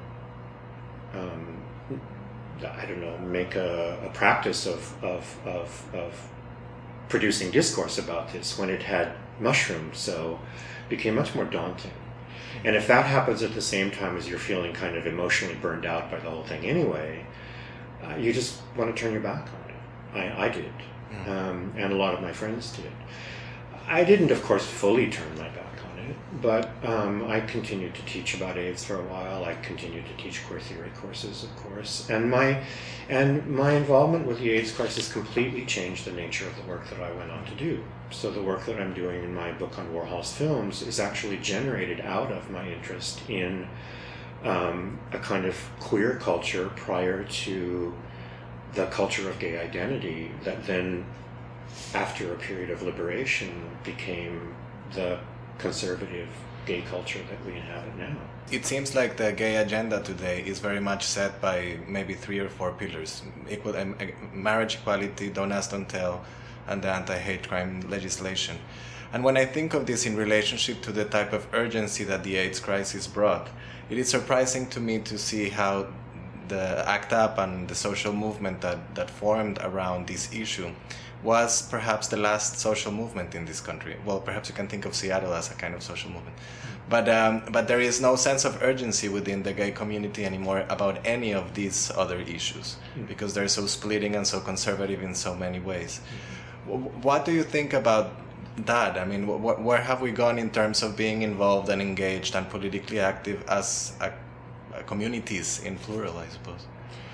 um, I don't know, make a, a practice of, of, of, of producing discourse about this when it had mushroomed so became much more daunting. And if that happens at the same time as you're feeling kind of emotionally burned out by the whole thing anyway, uh, you just want to turn your back on it. I, I did. Mm. Um, and a lot of my friends did. I didn't, of course, fully turn my back on it, but um, I continued to teach about AIDS for a while. I continued to teach queer theory courses, of course. And my, and my involvement with the AIDS crisis completely changed the nature of the work that I went on to do. So the work that I'm doing in my book on Warhol's films is actually generated out of my interest in um, a kind of queer culture prior to the culture of gay identity that then, after a period of liberation, became the conservative gay culture that we inhabit now. It seems like the gay agenda today is very much set by maybe three or four pillars: equal um, marriage equality, don't ask, don't tell, and the anti-hate crime legislation. And when I think of this in relationship to the type of urgency that the AIDS crisis brought, it is surprising to me to see how the ACT UP and the social movement that, that formed around this issue was perhaps the last social movement in this country. Well, perhaps you can think of Seattle as a kind of social movement. But um, but there is no sense of urgency within the gay community anymore about any of these other issues, mm. because they're so splitting and so conservative in so many ways. Mm. What do you think about that? I mean, wh- where have we gone in terms of being involved and engaged and politically active as a, a communities in plural, I suppose?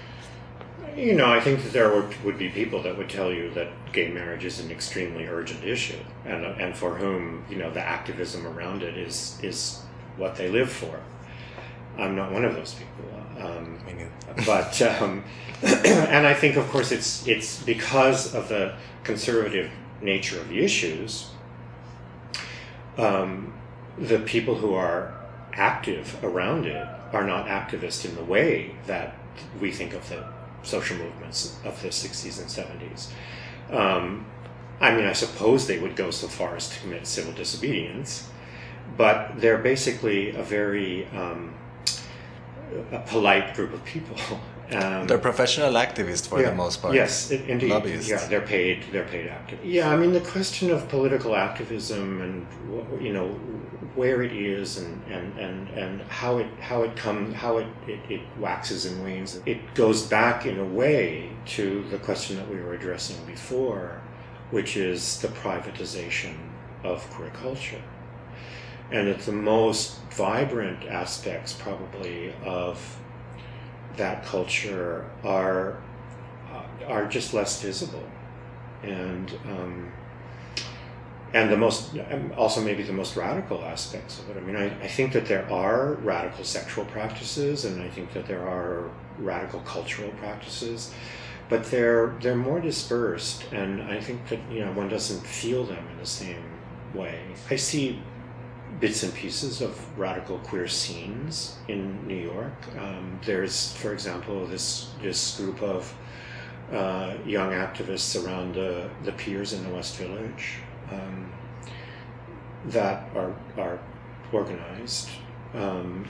You know, I think that there would, would be people that would tell you that gay marriage is an extremely urgent issue, and and for whom, you know, the activism around it is is what they live for. I'm not one of those people, um, but um, and I think, of course, it's it's because of the conservative nature of the issues. Um, the people who are active around it are not activist in the way that we think of the social movements of the sixties and seventies. Um, I mean, I suppose they would go so far as to commit civil disobedience, but they're basically a very um, a polite group of people. Um, they're professional activists for yeah, the most part. Yes, it, indeed. Lobbyists. Yeah, they're paid. They're paid activists. Yeah, I mean, the question of political activism and, you know, where it is and, and, and, and how it how it comes how it, it, it waxes and wanes. It goes back in a way to the question that we were addressing before, which is the privatization of queer culture. And it's the most vibrant aspects probably of that culture are uh, are just less visible, and um, and the most also maybe the most radical aspects of it. I mean, I, I think that there are radical sexual practices, and I think that there are radical cultural practices, but they're they're more dispersed, and I think that, you know, one doesn't feel them in the same way. I see bits and pieces of radical queer scenes in New York. Um, there's, for example, this this group of uh, young activists around the, the piers in the West Village um, that are are organized. Um,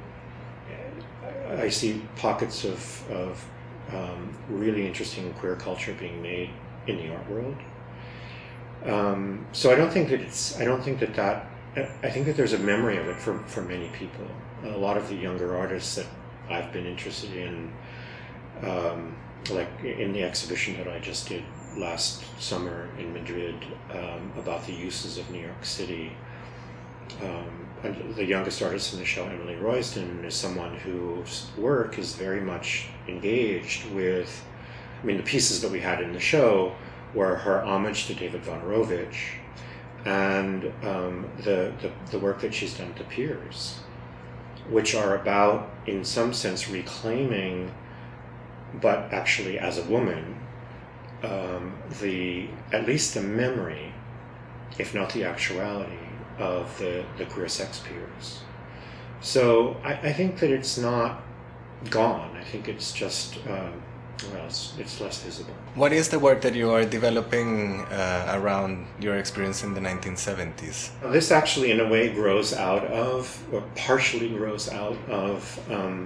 I see pockets of of um, really interesting queer culture being made in the art world. Um, so I don't think that it's. I don't think that that. I think that there's a memory of it for, for many people. A lot of the younger artists that I've been interested in, um, like in the exhibition that I just did last summer in Madrid um, about the uses of New York City. Um, and the youngest artist in the show, Emily Royston, is someone whose work is very much engaged with, I mean, the pieces that we had in the show were her homage to David Wojnarowicz, and um, the, the the work that she's done to Piers, which are about, in some sense, reclaiming but actually as a woman, um, the at least the memory, if not the actuality, of the, the queer sex peers. So I, I think that it's not gone. I think it's just, um, well, it's, it's less visible. What is the work that you are developing uh, around your experience in the nineteen seventies? This actually, in a way, grows out of, or partially grows out of, um,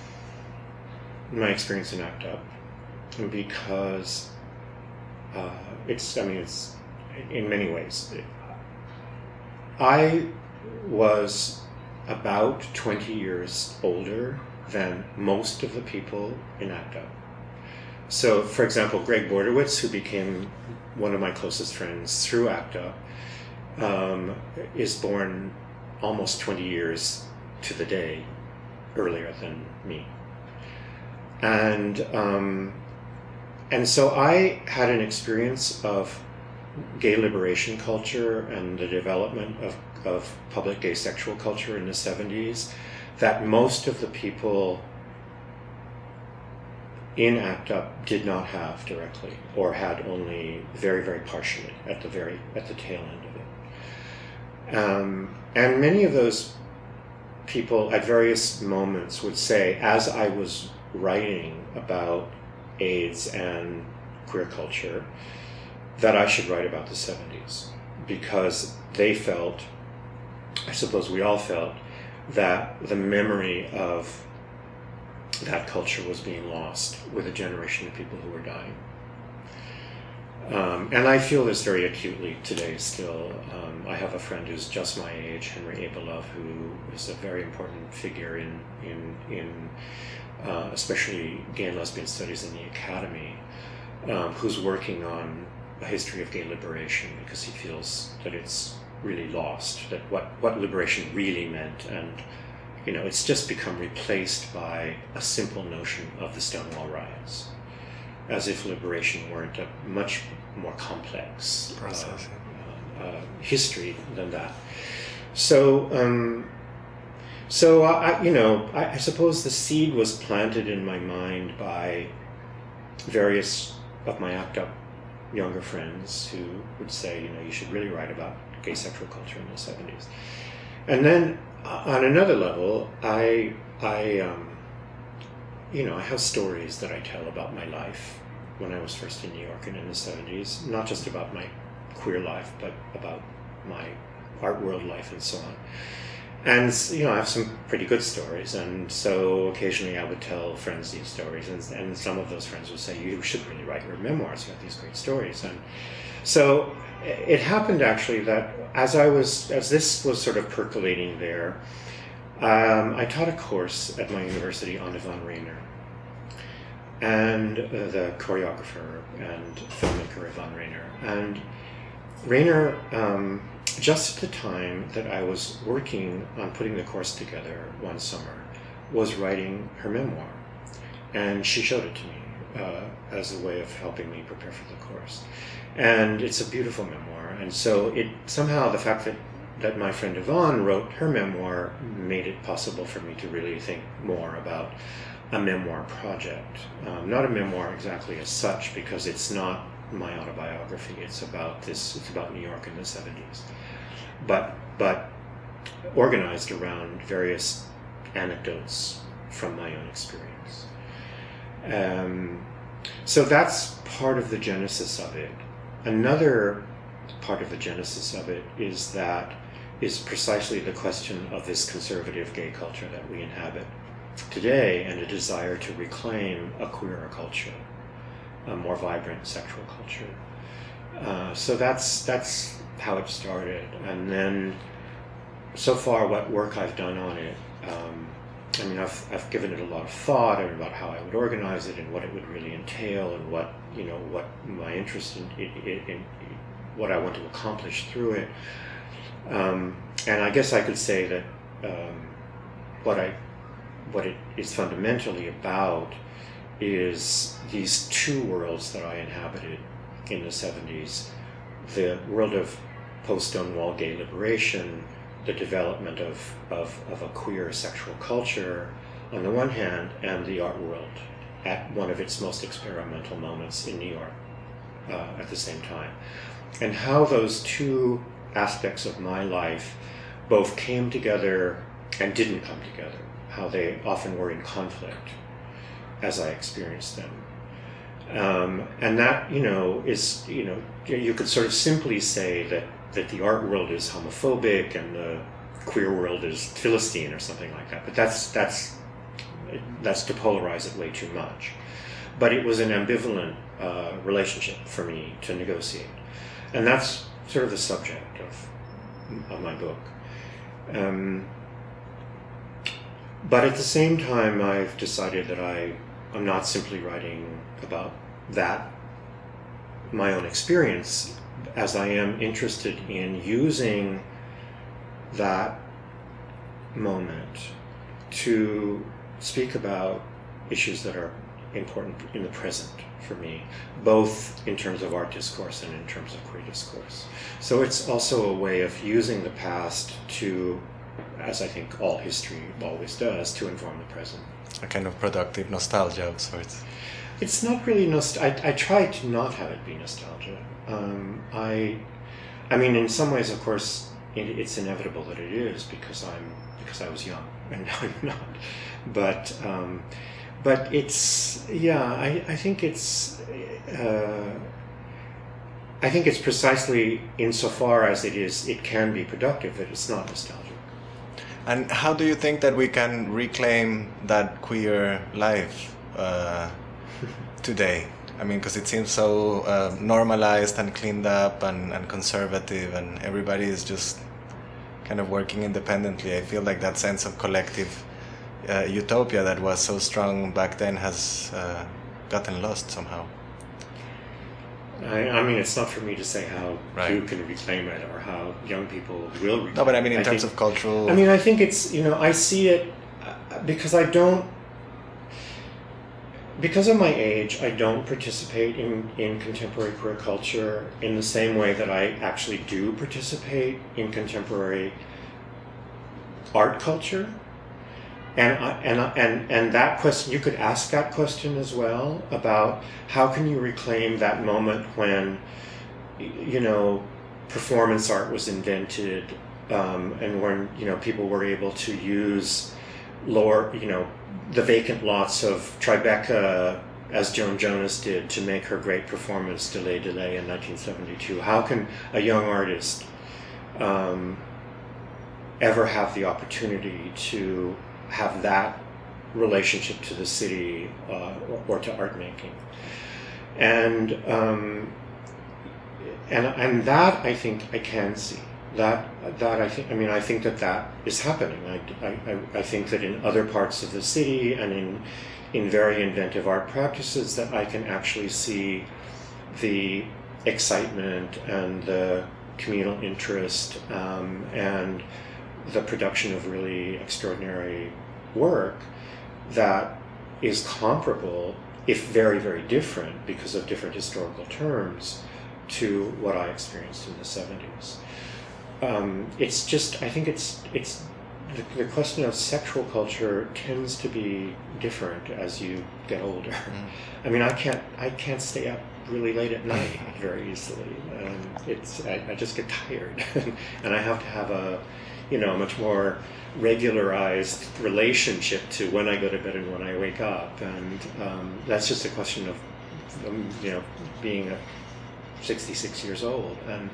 my experience in ACT UP, because uh, it's, I mean, it's in many ways. It, I was about twenty years older than most of the people in ACT UP. So, for example, Greg Borderwitz, who became one of my closest friends through ACT UP, um, is born almost twenty years to the day earlier than me. And um, and so I had an experience of gay liberation culture and the development of, of public gay sexual culture in the seventies that most of the people in ACT UP did not have directly, or had only very, very partially at the very at the tail end of it. Um, and many of those people at various moments would say, as I was writing about AIDS and queer culture, that I should write about the seventies, because they felt, I suppose we all felt, that the memory of that culture was being lost with a generation of people who were dying. Um, and I feel this very acutely today still. Um, I have a friend who's just my age, Henry Abelov, who is a very important figure in, in, in uh, especially gay and lesbian studies in the academy, um, who's working on a history of gay liberation, because he feels that it's really lost, that what, what liberation really meant, and you know, it's just become replaced by a simple notion of the Stonewall riots, as if liberation weren't a much more complex process, uh, uh, history than that. So, um, so I, you know, I, I suppose the seed was planted in my mind by various of my ACT UP younger friends who would say, you know, you should really write about gay sexual culture in the seventies. And then uh, on another level, I, I, um, you know, I have stories that I tell about my life when I was first in New York and in the seventies, not just about my queer life, but about my art world life and so on. And, you know, I have some pretty good stories, and so occasionally I would tell friends these stories, and, and some of those friends would say, you should really write your memoirs, you have these great stories. And so it happened actually that as I was, as this was sort of percolating there, um, I taught a course at my university on Yvonne Rainer, and uh, the choreographer and filmmaker Yvonne Rainer. And Rainer, um, just at the time that I was working on putting the course together one summer, was writing her memoir. And she showed it to me uh, as a way of helping me prepare for the course. And it's a beautiful memoir. And so it somehow, the fact that, that my friend Yvonne wrote her memoir made it possible for me to really think more about a memoir project. Um, not a memoir exactly as such, because it's not my autobiography. It's about this, it's about New York in the seventies. But, but organized around various anecdotes from my own experience. Um, so that's part of the genesis of it. Another part of the genesis of it is that is precisely the question of this conservative gay culture that we inhabit today, and a desire to reclaim a queerer culture, a more vibrant sexual culture. Uh, so that's that's how it started. And then so far what work I've done on it, um, I mean, I've, I've given it a lot of thought about how I would organize it and what it would really entail, and what, you know, what my interest in, in, in, in what I want to accomplish through it. Um, and I guess I could say that um, what I what it is fundamentally about is these two worlds that I inhabited in the seventies. The world of post-Stonewall gay liberation, the development of, of, of a queer sexual culture on the one hand, and the art world at one of its most experimental moments in New York uh, at the same time. And how those two aspects of my life both came together and didn't come together, how they often were in conflict as I experienced them. Um, and that, you know, is, you know, you could sort of simply say that, that the art world is homophobic and the queer world is Philistine or something like that. But that's, that's, that's to polarize it way too much. But it was an ambivalent uh, relationship for me to negotiate. And that's sort of the subject of, of my book. Um, but at the same time, I've decided that I, I'm not simply writing about that, my own experience, as I am interested in using that moment to speak about issues that are important in the present for me, both in terms of art discourse and in terms of queer discourse. So it's also a way of using the past to, as I think all history always does, to inform the present. A kind of productive nostalgia of sorts. It's not really nostalgia. I, I try to not have it be nostalgia. Um, I, I mean, in some ways, of course, it, it's inevitable that it is because I'm because I was young and now I'm not. But um, but it's yeah. I, I think it's uh, I think it's precisely insofar as it is it can be productive that it's not nostalgic. And how do you think that we can reclaim that queer life uh, today? I mean, because it seems so uh, normalized and cleaned up and, and conservative, and everybody is just kind of working independently. I feel like that sense of collective uh, utopia that was so strong back then has uh, gotten lost somehow. I, I mean, it's not for me to say how right. you can reclaim it or how young people will reclaim it. No, but I mean in I terms think, of cultural... I mean, I think it's, you know, I see it uh, because I don't, because of my age, I don't participate in, in contemporary queer culture in the same way that I actually do participate in contemporary art culture. And, I, and, I, and, and that question, you could ask that question as well about how can you reclaim that moment when, you know, performance art was invented um, and when, you know, people were able to use lower, you know, the vacant lots of Tribeca, as Joan Jonas did, to make her great performance, Delay, Delay, in nineteen seventy-two. How can a young artist um, ever have the opportunity to have that relationship to the city uh, or, or to art making? And, um, and, and that I think I can see. That that I think I mean I think that that is happening. I, I, I think that in other parts of the city and in in very inventive art practices that I can actually see the excitement and the communal interest um, and the production of really extraordinary work that is comparable, if very very different because of different historical terms, to what I experienced in the seventies. Um, it's just, I think it's, it's the, the question of sexual culture tends to be different as you get older. Mm. I mean, I can't, I can't stay up really late at night very easily. Um, it's, I, I just get tired, and I have to have a, you know, a much more regularized relationship to when I go to bed and when I wake up, and um, that's just a question of, um, you know, being a sixty-six years old, and.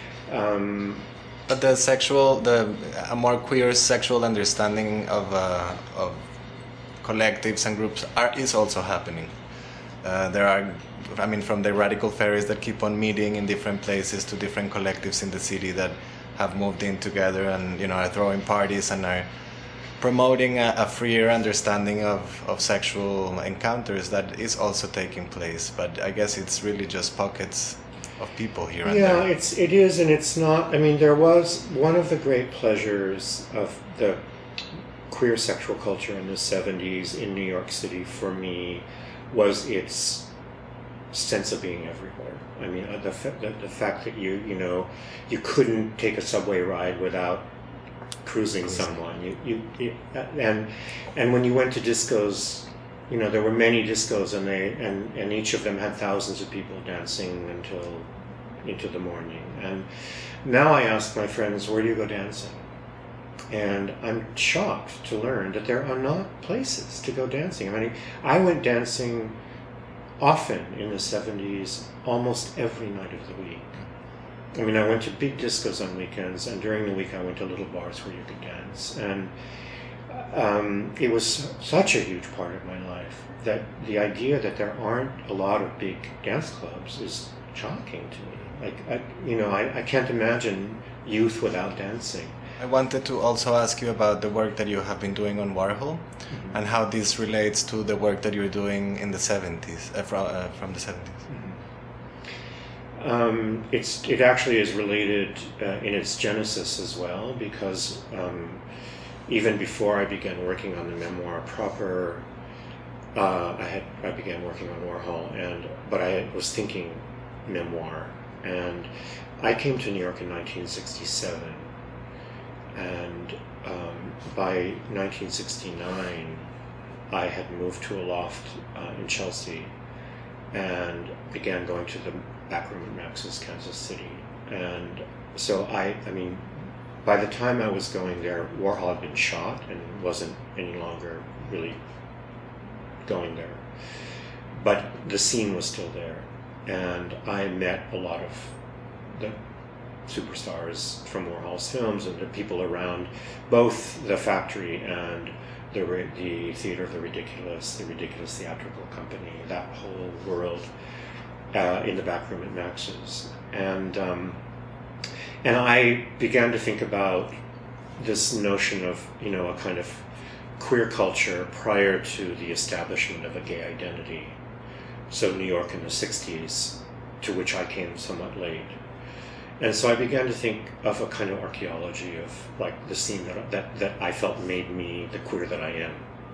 Um, But the sexual, the a more queer sexual understanding of uh, of collectives and groups are, is also happening. Uh, there are, I mean, from the radical fairies that keep on meeting in different places to different collectives in the city that have moved in together and, you know, are throwing parties and are promoting a, a freer understanding of, of sexual encounters that is also taking place. But I guess it's really just pockets of people here and yeah, there. Yeah, it's it is, and it's not. I mean, there was one of the great pleasures of the queer sexual culture in the seventies in New York City for me was its sense of being everywhere. I mean, the the, the fact that you you know you couldn't take a subway ride without cruising someone. You you, you and and when you went to discos you know, there were many discos, and they and, and each of them had thousands of people dancing until into the morning. And now I ask my friends, where do you go dancing? And I'm shocked to learn that there are not places to go dancing. I mean, I went dancing often in the seventies, almost every night of the week. I mean, I went to big discos on weekends, and during the week I went to little bars where you could dance. And um, it was such a huge part of my life that the idea that there aren't a lot of big dance clubs is shocking to me. Like, I, you know, I, I can't imagine youth without dancing. I wanted to also ask you about the work that you have been doing on Warhol, mm-hmm. and how this relates to the work that you're doing in the seventies, uh, from, uh, from the seventies. Mm-hmm. Um, it's it actually is related uh, in its genesis as well, because um, even before I began working on the memoir proper, uh, I had I began working on Warhol, and but I was thinking memoir, and I came to New York in nineteen sixty-seven. And um, by nineteen sixty-nine, I had moved to a loft uh, in Chelsea and began going to the back room at Max's, Kansas City. And so I, I mean, by the time I was going there, Warhol had been shot and wasn't any longer really going there. But the scene was still there. And I met a lot of the superstars from Warhol's films and the people around both the factory and the the Theater of the Ridiculous, the Ridiculous Theatrical Company, that whole world uh, in the back room at Max's. And um, and I began to think about this notion of, you know, a kind of queer culture prior to the establishment of a gay identity. So New York in the sixties, to which I came somewhat late. And so I began to think of a kind of archaeology of like the scene that that, that I felt made me the queer that I am.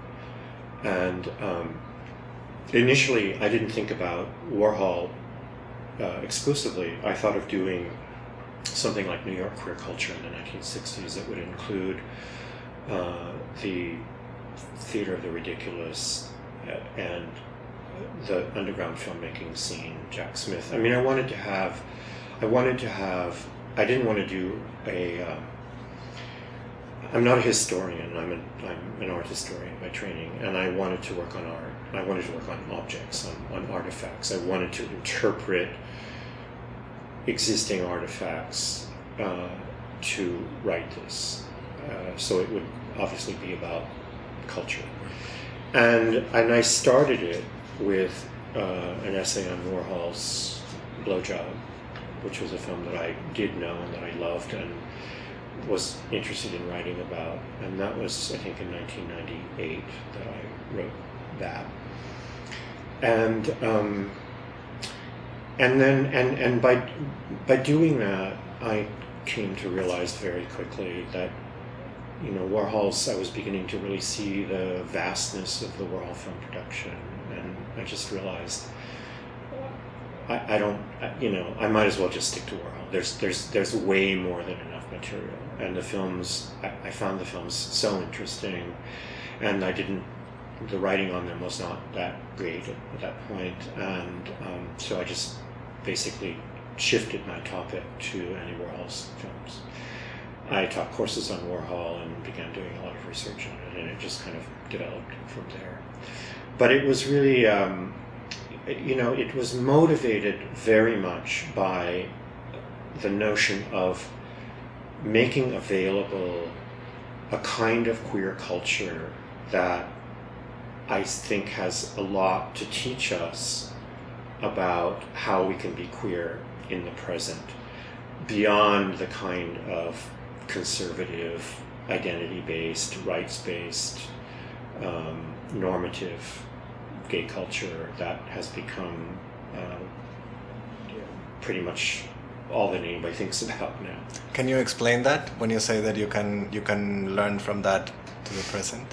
And um, initially, I didn't think about Warhol uh, exclusively. I thought of doing something like New York queer culture in the nineteen sixties that would include uh, the Theater of the Ridiculous and the underground filmmaking scene, Jack Smith. I mean, I wanted to have I wanted to have, I didn't want to do a, uh, I'm not a historian, I'm, a, I'm an art historian by training, and I wanted to work on art. I wanted to work on objects, on, on artifacts. I wanted to interpret existing artifacts uh, to write this. Uh, so it would obviously be about culture. And, and I started it with uh, an essay on Warhol's Blowjob, which was a film that I did know and that I loved and was interested in writing about. And that was, I think, in nineteen ninety-eight that I wrote that. And um, and then and, and by by doing that, I came to realize very quickly that, you know, Warhol's, I was beginning to really see the vastness of the Warhol film production, and I just realized I, I don't, you know, I might as well just stick to Warhol. There's, there's, there's way more than enough material, and the films, I, I found the films so interesting, and I didn't, the writing on them was not that great at, at that point, and um, so I just basically shifted my topic to Andy Warhol's films. I taught courses on Warhol and began doing a lot of research on it, and it just kind of developed from there. But it was really, um, you know, it was motivated very much by the notion of making available a kind of queer culture that I think has a lot to teach us about how we can be queer in the present, beyond the kind of conservative, identity-based, rights-based, um, normative gay culture that has become uh, pretty much all that anybody thinks about now. Can you explain that when you say that you can you can learn from that to the present?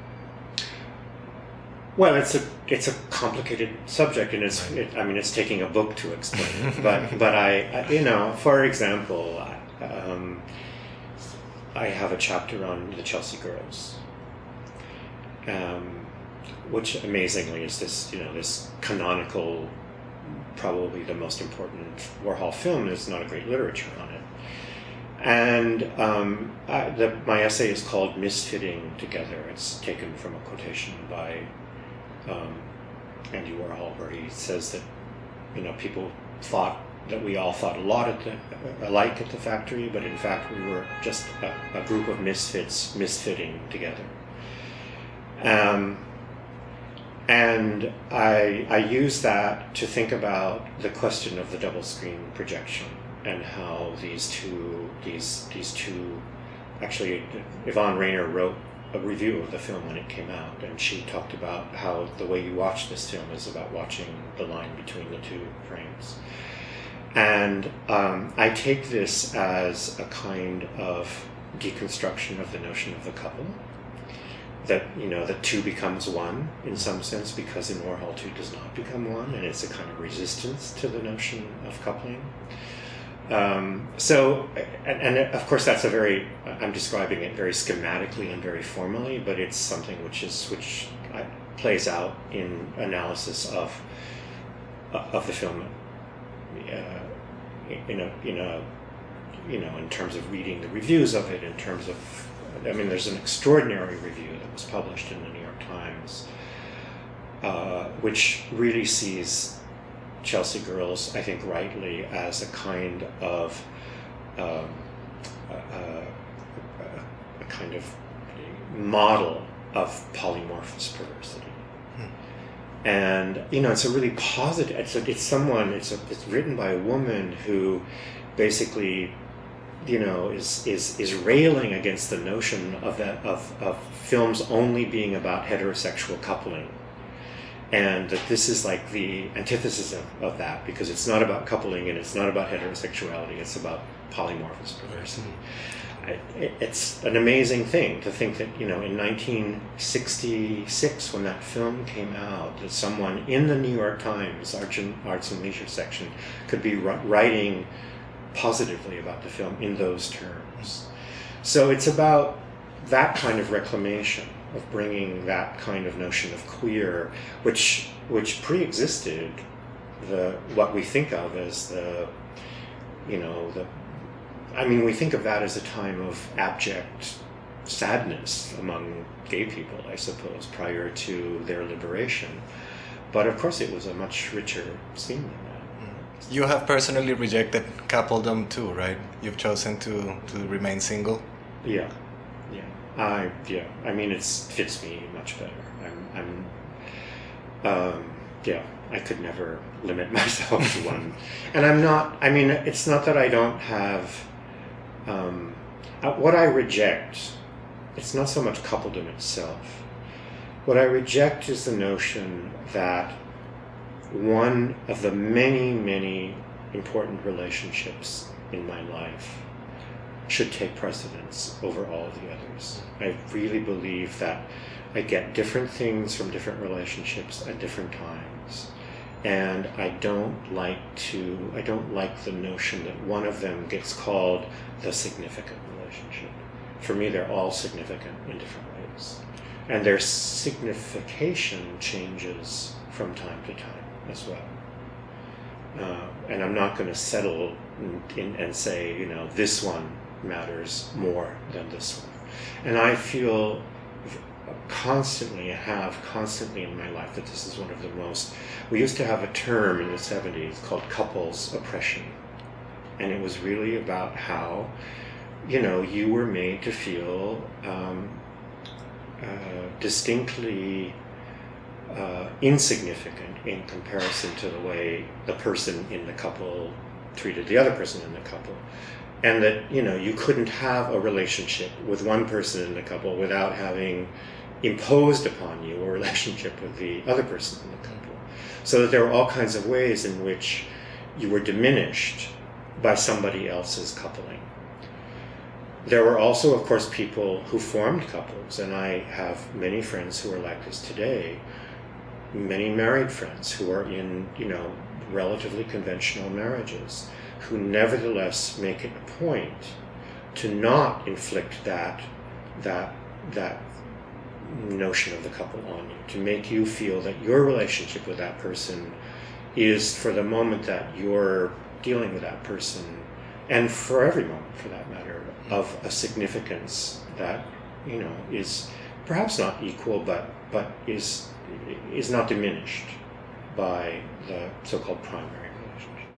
Well, it's a it's a complicated subject, and it's it, I mean it's taking a book to explain it. But but I, I you know, for example, I, um, I have a chapter on the Chelsea Girls. Um, which amazingly is this, you know, this canonical, probably the most important Warhol film. There's not a great literature on it. And um, I, the, my essay is called Misfitting Together. It's taken from a quotation by um, Andy Warhol, where he says that, you know, people thought that we all thought a lot at the, alike at the factory, but in fact we were just a, a group of misfits misfitting together. Um, and I, I use that to think about the question of the double screen projection and how these two, these these two, actually Yvonne Rainer wrote a review of the film when it came out, and she talked about how the way you watch this film is about watching the line between the two frames. And um, I take this as a kind of deconstruction of the notion of the couple, that, you know, that two becomes one in some sense, because in Warhol two does not become one, and it's a kind of resistance to the notion of coupling. Um, so, and, and of course that's a very, I'm describing it very schematically and very formally, but it's something which is, which uh, plays out in analysis of, uh, of the film, uh, in a, in a, you know, in terms of reading the reviews of it, in terms of, I mean, there's an extraordinary review that was published in the New York Times, uh, which really sees Chelsea Girls, I think rightly, as a kind of um, a, a, a kind of model of polymorphous perversity. Hmm. And, you know, it's a really positive, it's, a, it's someone, it's, a, it's written by a woman who basically, you know, is, is, is railing against the notion of, that, of, of films only being about heterosexual coupling. And that this is like the antithesis of, of that, because it's not about coupling and it's not about heterosexuality, it's about polymorphous perversity. Mm-hmm. It, it's an amazing thing to think that, you know, in nineteen sixty-six, when that film came out, that someone in the New York Times Arts and, Arts and Leisure section could be writing positively about the film in those terms. So it's about that kind of reclamation, of bringing that kind of notion of queer, which which pre-existed the what we think of as the, you know, the, I mean, we think of that as a time of abject sadness among gay people, I suppose, prior to their liberation. But of course it was a much richer scene than that. You have personally rejected coupledom too, right? You've chosen to, to remain single? Yeah. I yeah, I mean, it fits me much better. I'm, I'm um, yeah, I could never limit myself to one, and I'm not. I mean, it's not that I don't have. Um, what I reject, it's not so much coupledom itself. What I reject is the notion that one of the many, many important relationships in my life should take precedence over all the others. I really believe that I get different things from different relationships at different times, and I don't like to, I don't like the notion that one of them gets called the significant relationship. For me, they're all significant in different ways, and their signification changes from time to time as well. Uh, and I'm not going to settle in, in, and say, you know, this one matters more than this one. And I feel constantly, have constantly in my life, that this is one of the most, we used to have a term in the seventies called couples oppression. And it was really about how, you know, you were made to feel um, uh, distinctly uh, insignificant in comparison to the way the person in the couple treated the other person in the couple. And that, you know, you couldn't have a relationship with one person in the couple without having imposed upon you a relationship with the other person in the couple. So that there were all kinds of ways in which you were diminished by somebody else's coupling. There were also, of course, people who formed couples, and I have many friends who are like this today, many married friends who are in, you know, relatively conventional marriages, who nevertheless make it a point to not inflict that that that notion of the couple on you, to make you feel that your relationship with that person is, for the moment that you're dealing with that person, and for every moment for that matter, of a significance that, you know, is perhaps not equal, but but is is not diminished by the so-called primary